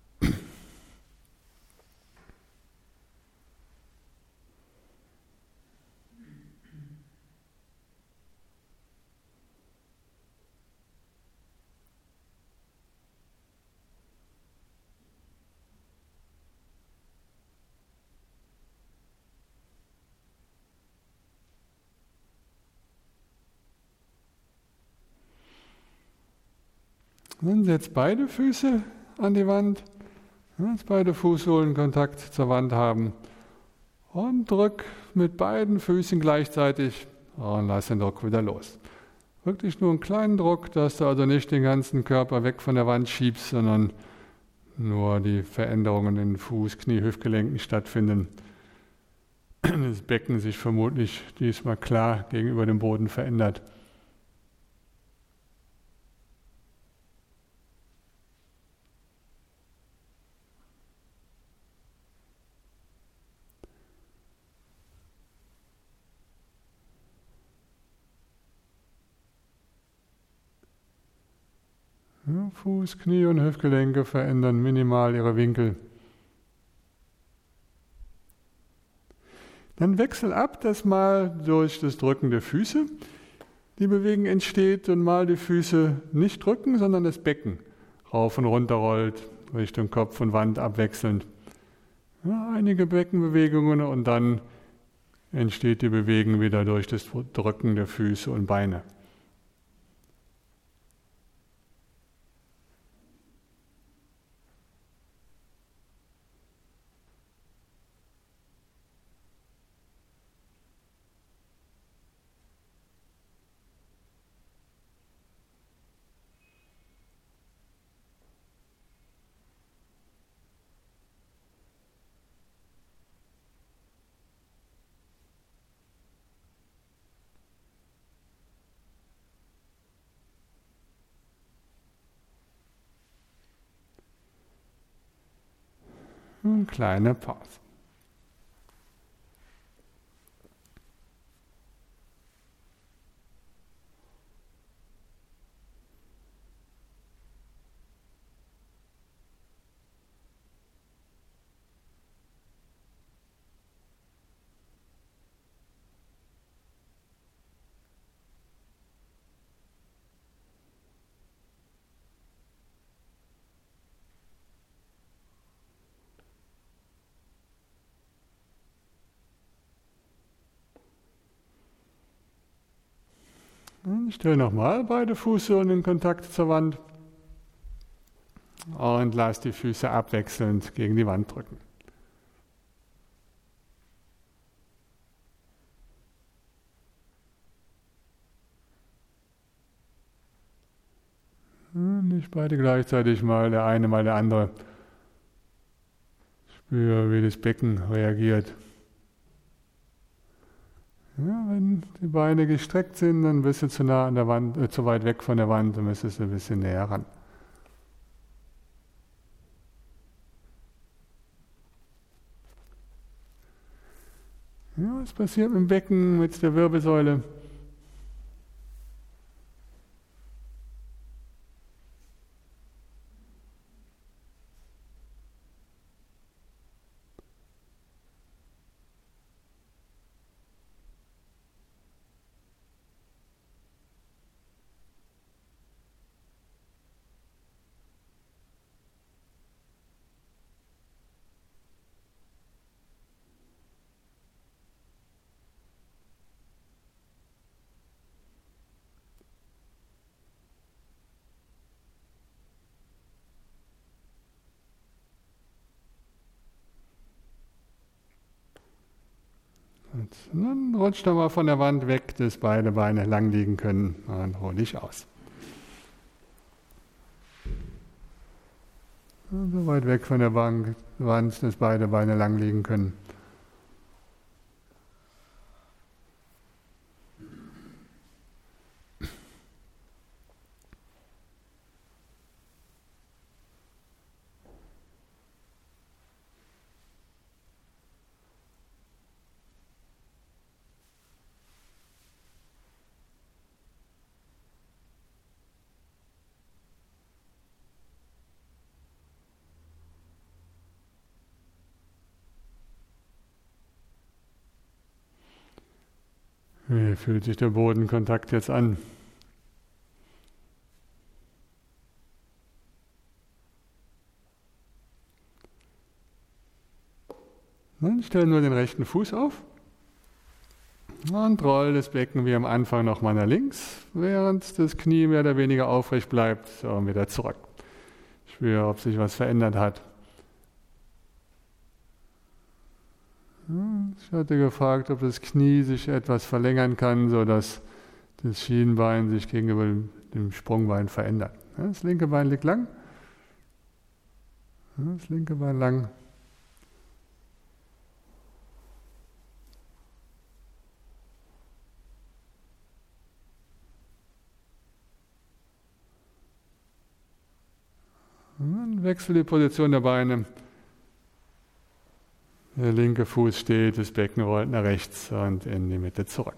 Dann setz beide Füße an die Wand, dass beide Fußsohlen Kontakt zur Wand haben. Und drück mit beiden Füßen gleichzeitig und lass den Druck wieder los. Wirklich nur einen kleinen Druck, dass du also nicht den ganzen Körper weg von der Wand schiebst, sondern nur die Veränderungen in Fuß-, Knie-, Hüftgelenken stattfinden. Das Becken sich vermutlich diesmal klar gegenüber dem Boden verändert. Ja, Fuß, Knie und Hüftgelenke verändern minimal ihre Winkel. Dann wechsel ab, dass mal durch das Drücken der Füße die Bewegung entsteht und mal die Füße nicht drücken, sondern das Becken rauf und runter rollt, Richtung Kopf und Wand abwechselnd. Ja, einige Beckenbewegungen und dann entsteht die Bewegung wieder durch das Drücken der Füße und Beine. Eine kleine Pause. Stell nochmal beide Fußsohlen in Kontakt zur Wand und lass die Füße abwechselnd gegen die Wand drücken. Nicht beide gleichzeitig, mal der eine, mal der andere. Spür, wie das Becken reagiert. Ja, wenn die Beine gestreckt sind, dann bist du zu nah an der Wand, äh, zu weit weg von der Wand, dann müsstest du ein bisschen näher ran. Ja, was passiert mit dem Becken, mit der Wirbelsäule? Und dann rutscht doch mal von der Wand weg, dass beide Beine lang liegen können. Dann hol dich aus. Und so weit weg von der Bank, Wand, dass beide Beine lang liegen können. Wie fühlt sich der Bodenkontakt jetzt an? Dann stell nur den rechten Fuß auf und roll das Becken wie am Anfang nochmal nach links, während das Knie mehr oder weniger aufrecht bleibt und wieder zurück. Spür, ob sich was verändert hat. Ich hatte gefragt, ob das Knie sich etwas verlängern kann, sodass das Schienbein sich gegenüber dem Sprungbein verändert. Das linke Bein liegt lang. Das linke Bein lang. Und dann wechsel die Position der Beine. Der linke Fuß steht, das Becken rollt nach rechts und in die Mitte zurück.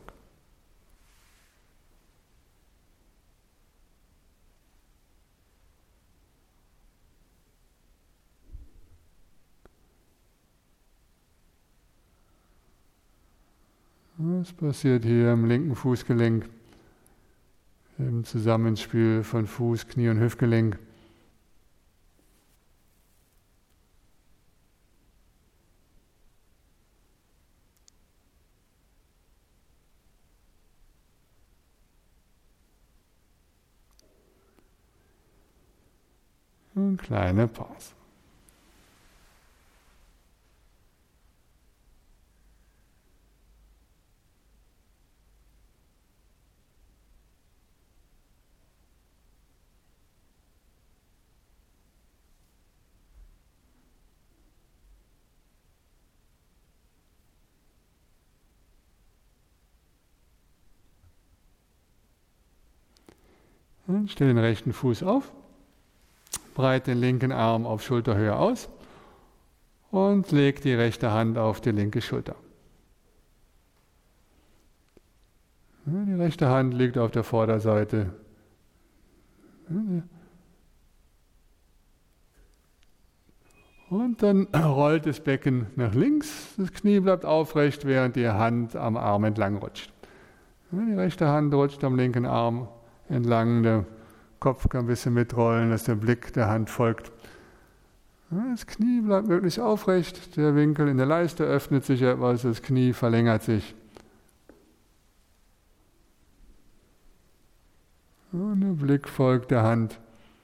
Was passiert hier im linken Fußgelenk, im Zusammenspiel von Fuß, Knie und Hüftgelenk? Eine kleine Pause. Und stell den rechten Fuß auf. Breite den linken Arm auf Schulterhöhe aus und legt die rechte Hand auf die linke Schulter. Die rechte Hand liegt auf der Vorderseite. Und dann rollt das Becken nach links, das Knie bleibt aufrecht, während die Hand am Arm entlang rutscht. Die rechte Hand rutscht am linken Arm entlang, der Kopf kann ein bisschen mitrollen, dass der Blick der Hand folgt. Das Knie bleibt möglichst aufrecht, der Winkel in der Leiste öffnet sich etwas, das Knie verlängert sich. Und der Blick folgt der Hand.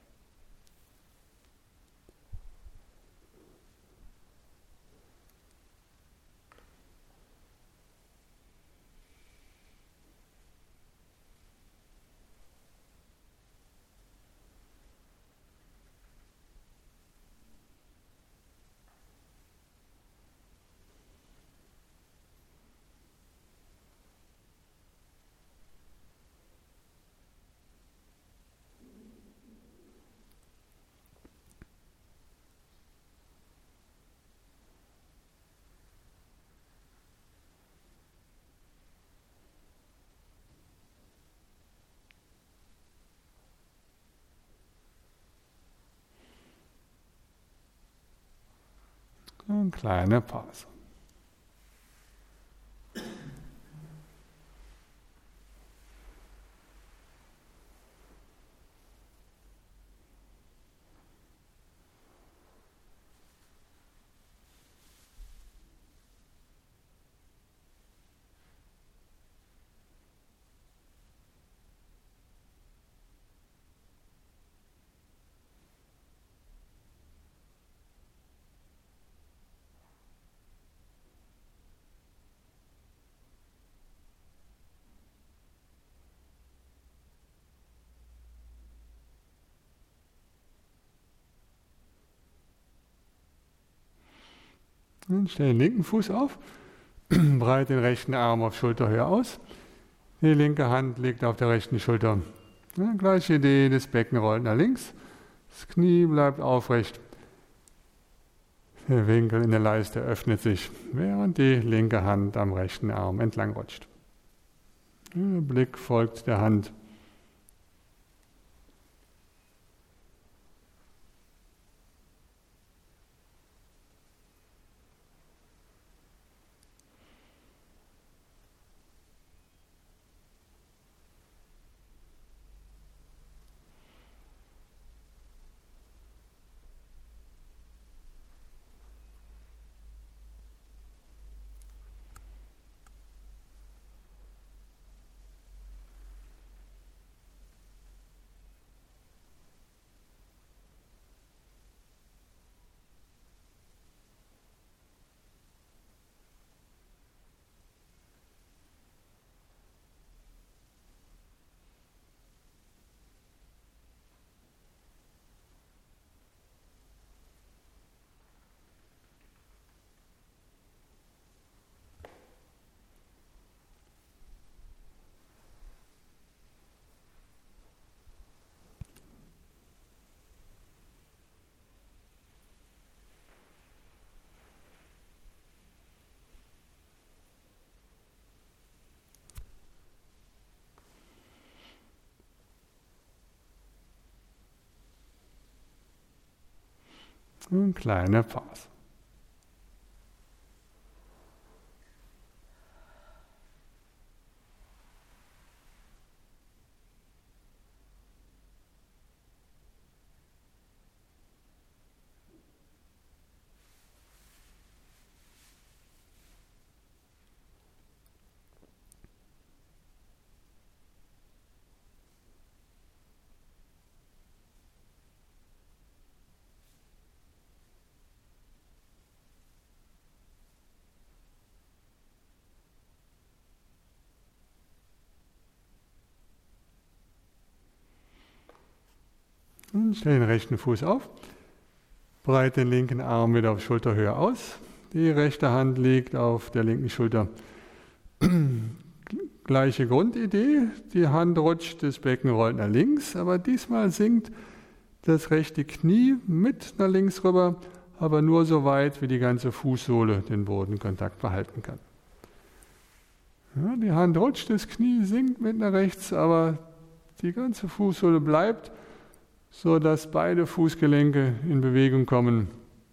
Eine kleine Pause. Und stell den linken Fuß auf, breite den rechten Arm auf Schulterhöhe aus. Die linke Hand liegt auf der rechten Schulter. Ja, gleiche Idee, das Becken rollt nach links, das Knie bleibt aufrecht. Der Winkel in der Leiste öffnet sich, während die linke Hand am rechten Arm entlang rutscht. Der Blick folgt der Hand. Eine kleine Pause. Und stell den rechten Fuß auf, breite den linken Arm wieder auf Schulterhöhe aus. Die rechte Hand liegt auf der linken Schulter. Gleiche Grundidee, die Hand rutscht, das Becken rollt nach links, aber diesmal sinkt das rechte Knie mit nach links rüber aber nur so weit, wie die ganze Fußsohle den Bodenkontakt behalten kann. Ja, die Hand rutscht, das Knie sinkt mit nach rechts, aber die ganze Fußsohle bleibt, sodass beide Fußgelenke in Bewegung kommen.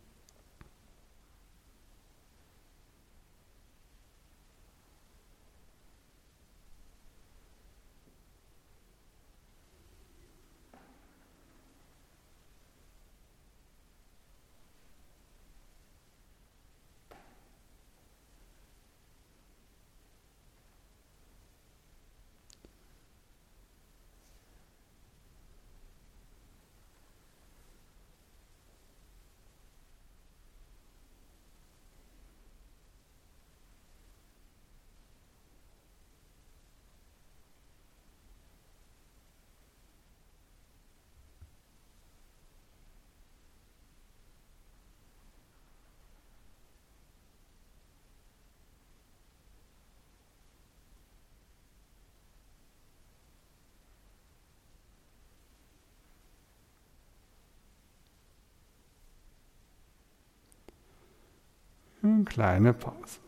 Eine kleine Pause.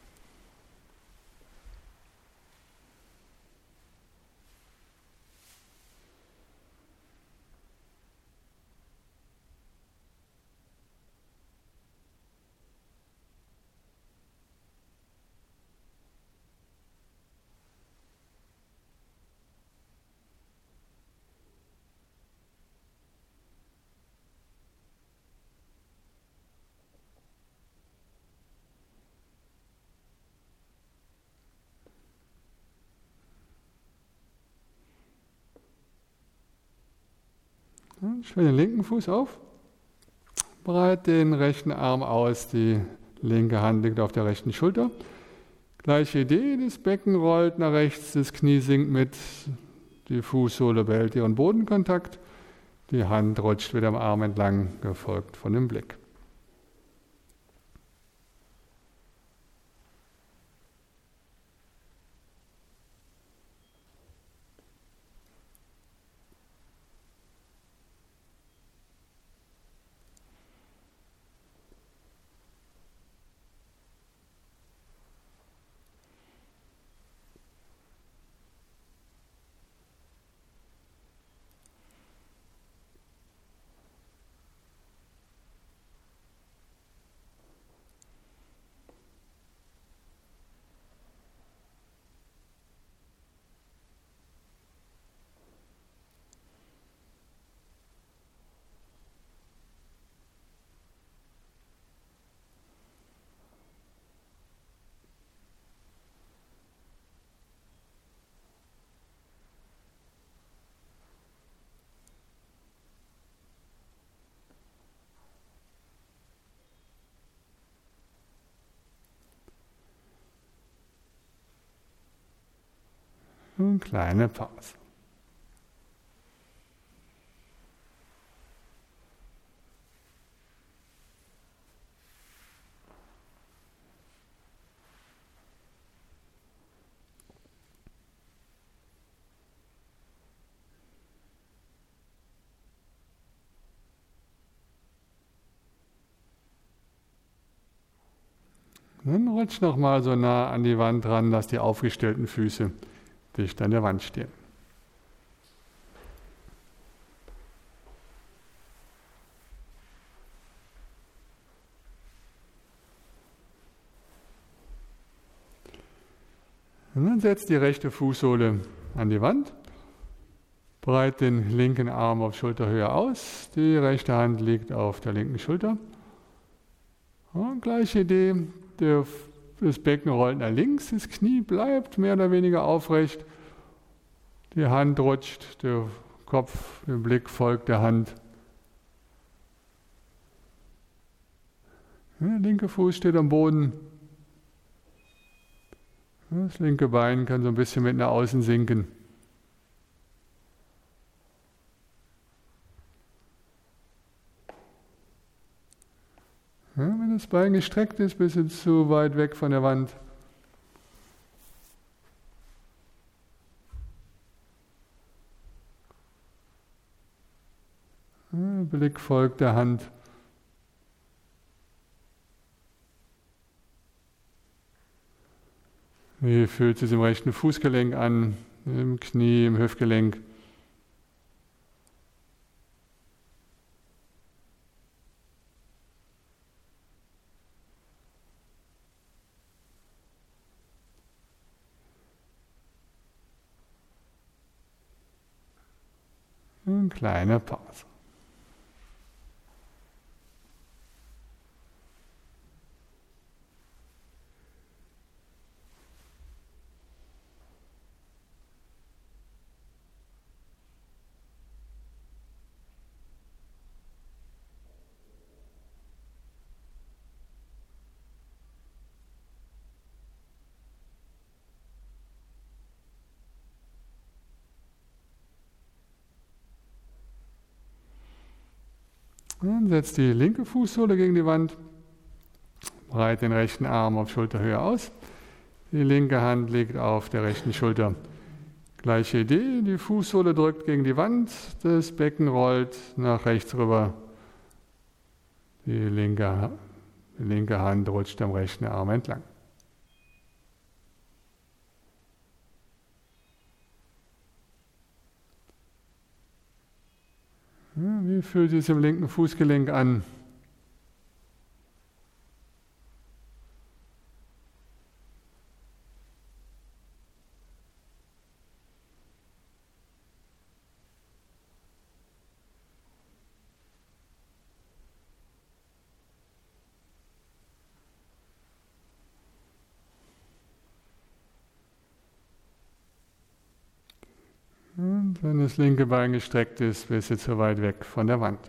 Stell den linken Fuß auf, breite den rechten Arm aus, die linke Hand liegt auf der rechten Schulter. Gleiche Idee, das Becken rollt nach rechts, das Knie sinkt mit, die Fußsohle behält ihren Bodenkontakt, die Hand rutscht wieder am Arm entlang, gefolgt von dem Blick. Eine kleine Pause. Dann rutsch nochmal so nah an die Wand ran, dass die aufgestellten Füße dicht an der Wand stehen. Und dann setzt die rechte Fußsohle an die Wand, breite den linken Arm auf Schulterhöhe aus, die rechte Hand liegt auf der linken Schulter. Und gleiche Idee, der, das Becken rollt nach links, das Knie bleibt mehr oder weniger aufrecht, die Hand rutscht, der Kopf, der Blick folgt der Hand. Der linke Fuß steht am Boden. Das linke Bein kann so ein bisschen mit nach außen sinken. Ja, wenn das Bein gestreckt ist, ein bisschen zu weit weg von der Wand. Ja, der Blick folgt der Hand. Wie fühlt es sich im rechten Fußgelenk an, im Knie, im Hüftgelenk? Eine kleine Pause. Dann setzt die linke Fußsohle gegen die Wand, breit den rechten Arm auf Schulterhöhe aus, die linke Hand liegt auf der rechten Schulter. Gleiche Idee, die Fußsohle drückt gegen die Wand, das Becken rollt nach rechts rüber, die linke, die linke Hand rutscht am rechten Arm entlang. Ja, wie fühlt es sich im linken Fußgelenk an? Und wenn das linke Bein gestreckt ist, bist du zu weit weg von der Wand.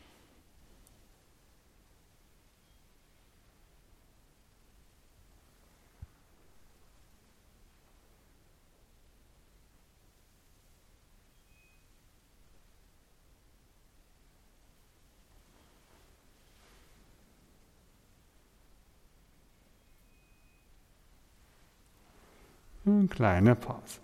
Eine kleine Pause.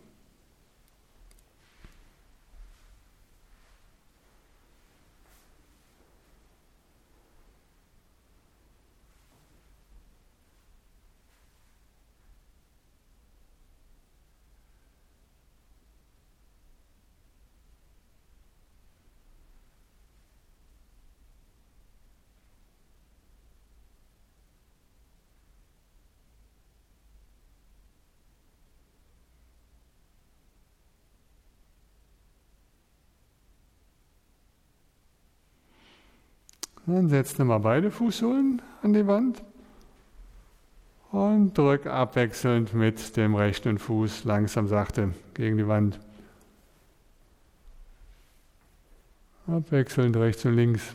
Dann setz nochmal beide Fußsohlen an die Wand und drück abwechselnd mit dem rechten Fuß langsam sachte gegen die Wand. Abwechselnd rechts und links.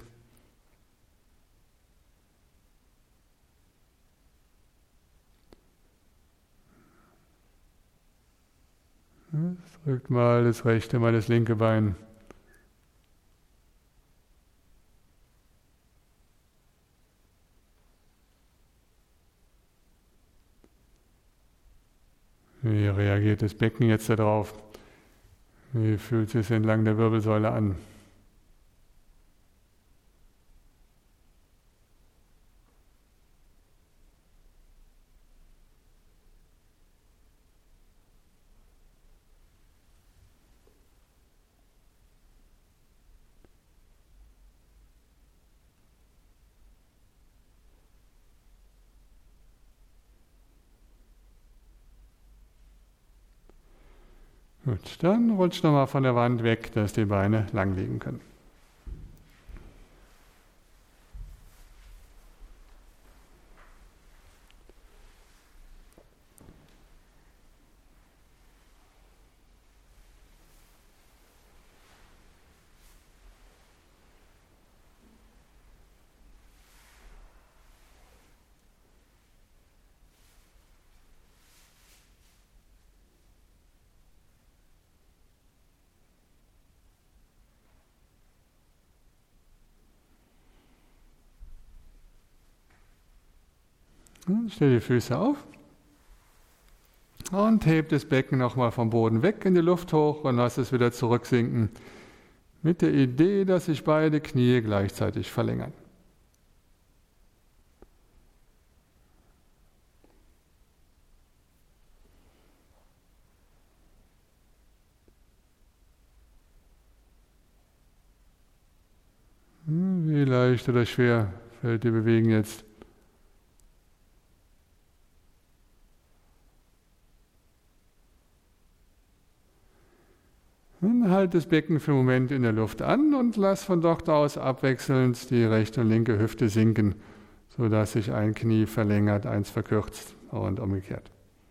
Drückt mal das rechte, mal das linke Bein. Wie reagiert das Becken jetzt darauf? Wie fühlt es sich entlang der Wirbelsäule an? Gut, dann rutscht nochmal von der Wand weg, dass die Beine lang liegen können. Stell die Füße auf und heb das Becken nochmal vom Boden weg in die Luft hoch und lass es wieder zurücksinken mit der Idee, dass sich beide Knie gleichzeitig verlängern. leicht oder schwer fällt dir bewegen jetzt? Dann halt das Becken für einen Moment in der Luft an und lass von dort aus abwechselnd die rechte und linke Hüfte sinken, sodass sich ein Knie verlängert, eins verkürzt und umgekehrt.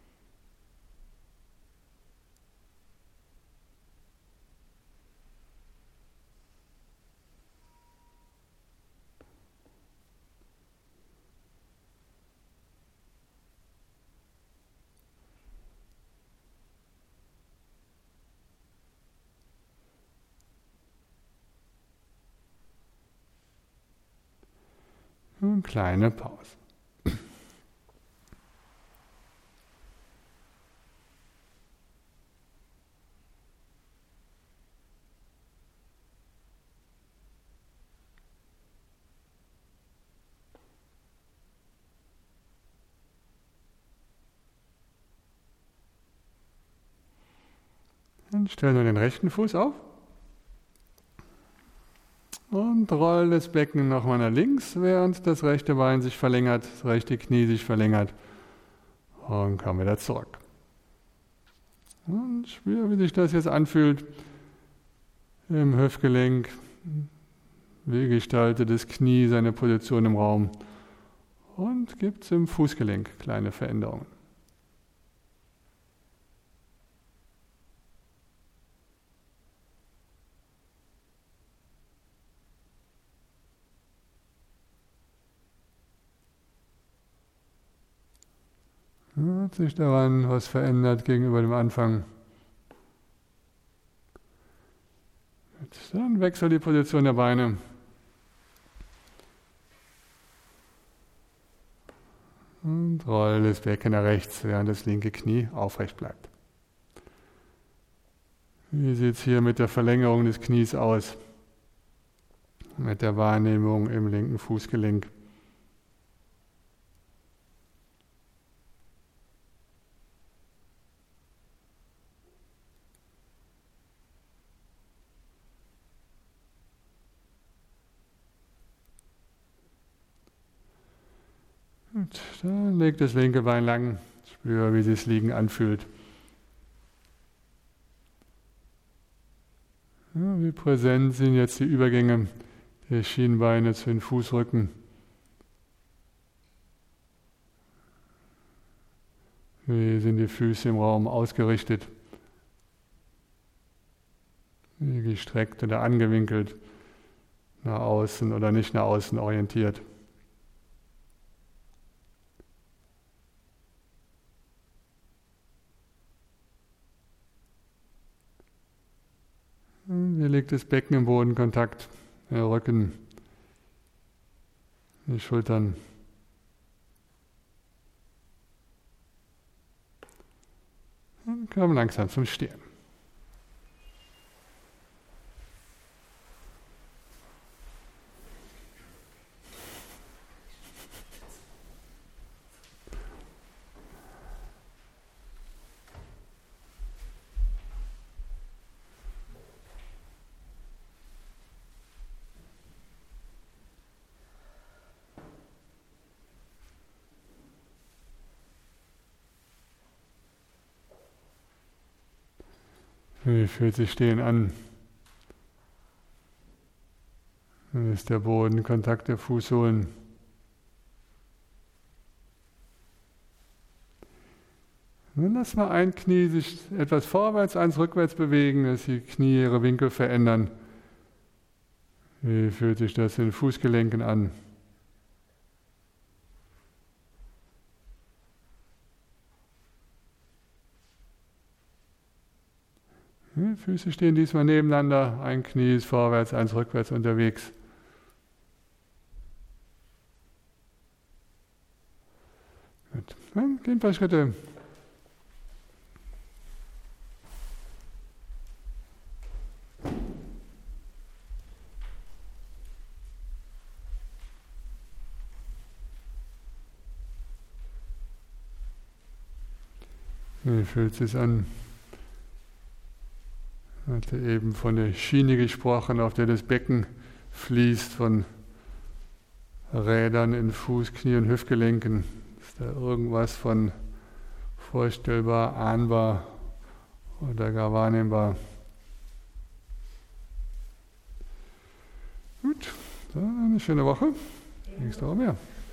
Eine kleine Pause. Dann stell nur den rechten Fuß auf und roll das Becken nochmal nach links, während das rechte Bein sich verlängert, das rechte Knie sich verlängert und komm wieder zurück. Und spür, wie sich das jetzt anfühlt im Hüftgelenk. Wie gestaltet das Knie seine Position im Raum und gibt es im Fußgelenk kleine Veränderungen. Hat sich daran was verändert gegenüber dem Anfang? Dann wechsel die Position der Beine. Und roll das Becken nach rechts, während das linke Knie aufrecht bleibt. Wie sieht es hier mit der Verlängerung des Knies aus? Mit der Wahrnehmung im linken Fußgelenk. Gut, dann leg das linke Bein lang, spür, wie sich das Liegen anfühlt. Ja, wie präsent sind jetzt die Übergänge der Schienbeine zu den Fußrücken. Wie sind die Füße im Raum ausgerichtet? Wie gestreckt oder angewinkelt, nach außen oder nicht nach außen orientiert. Hier liegt das Becken im Bodenkontakt, der Rücken, die Schultern. Dann kommen wir langsam zum Stehen. Wie fühlt sich Stehen an? Wie ist der Bodenkontakt der Fußsohlen? Nun lass mal ein Knie sich etwas vorwärts, eins rückwärts bewegen, dass die Knie ihre Winkel verändern. Wie fühlt sich das in den Fußgelenken an? Die Füße stehen diesmal nebeneinander, ein Knie ist vorwärts, eins rückwärts unterwegs. Gut. Dann gehen ein paar Schritte. Wie fühlt es sich an? Ich hatte eben von der Schiene gesprochen, auf der das Becken fließt, von Rädern in Fuß-, Knie- und Hüftgelenken. Ist da irgendwas von vorstellbar, ahnbar oder gar wahrnehmbar? Gut, dann eine schöne Woche. Nächste Woche mehr.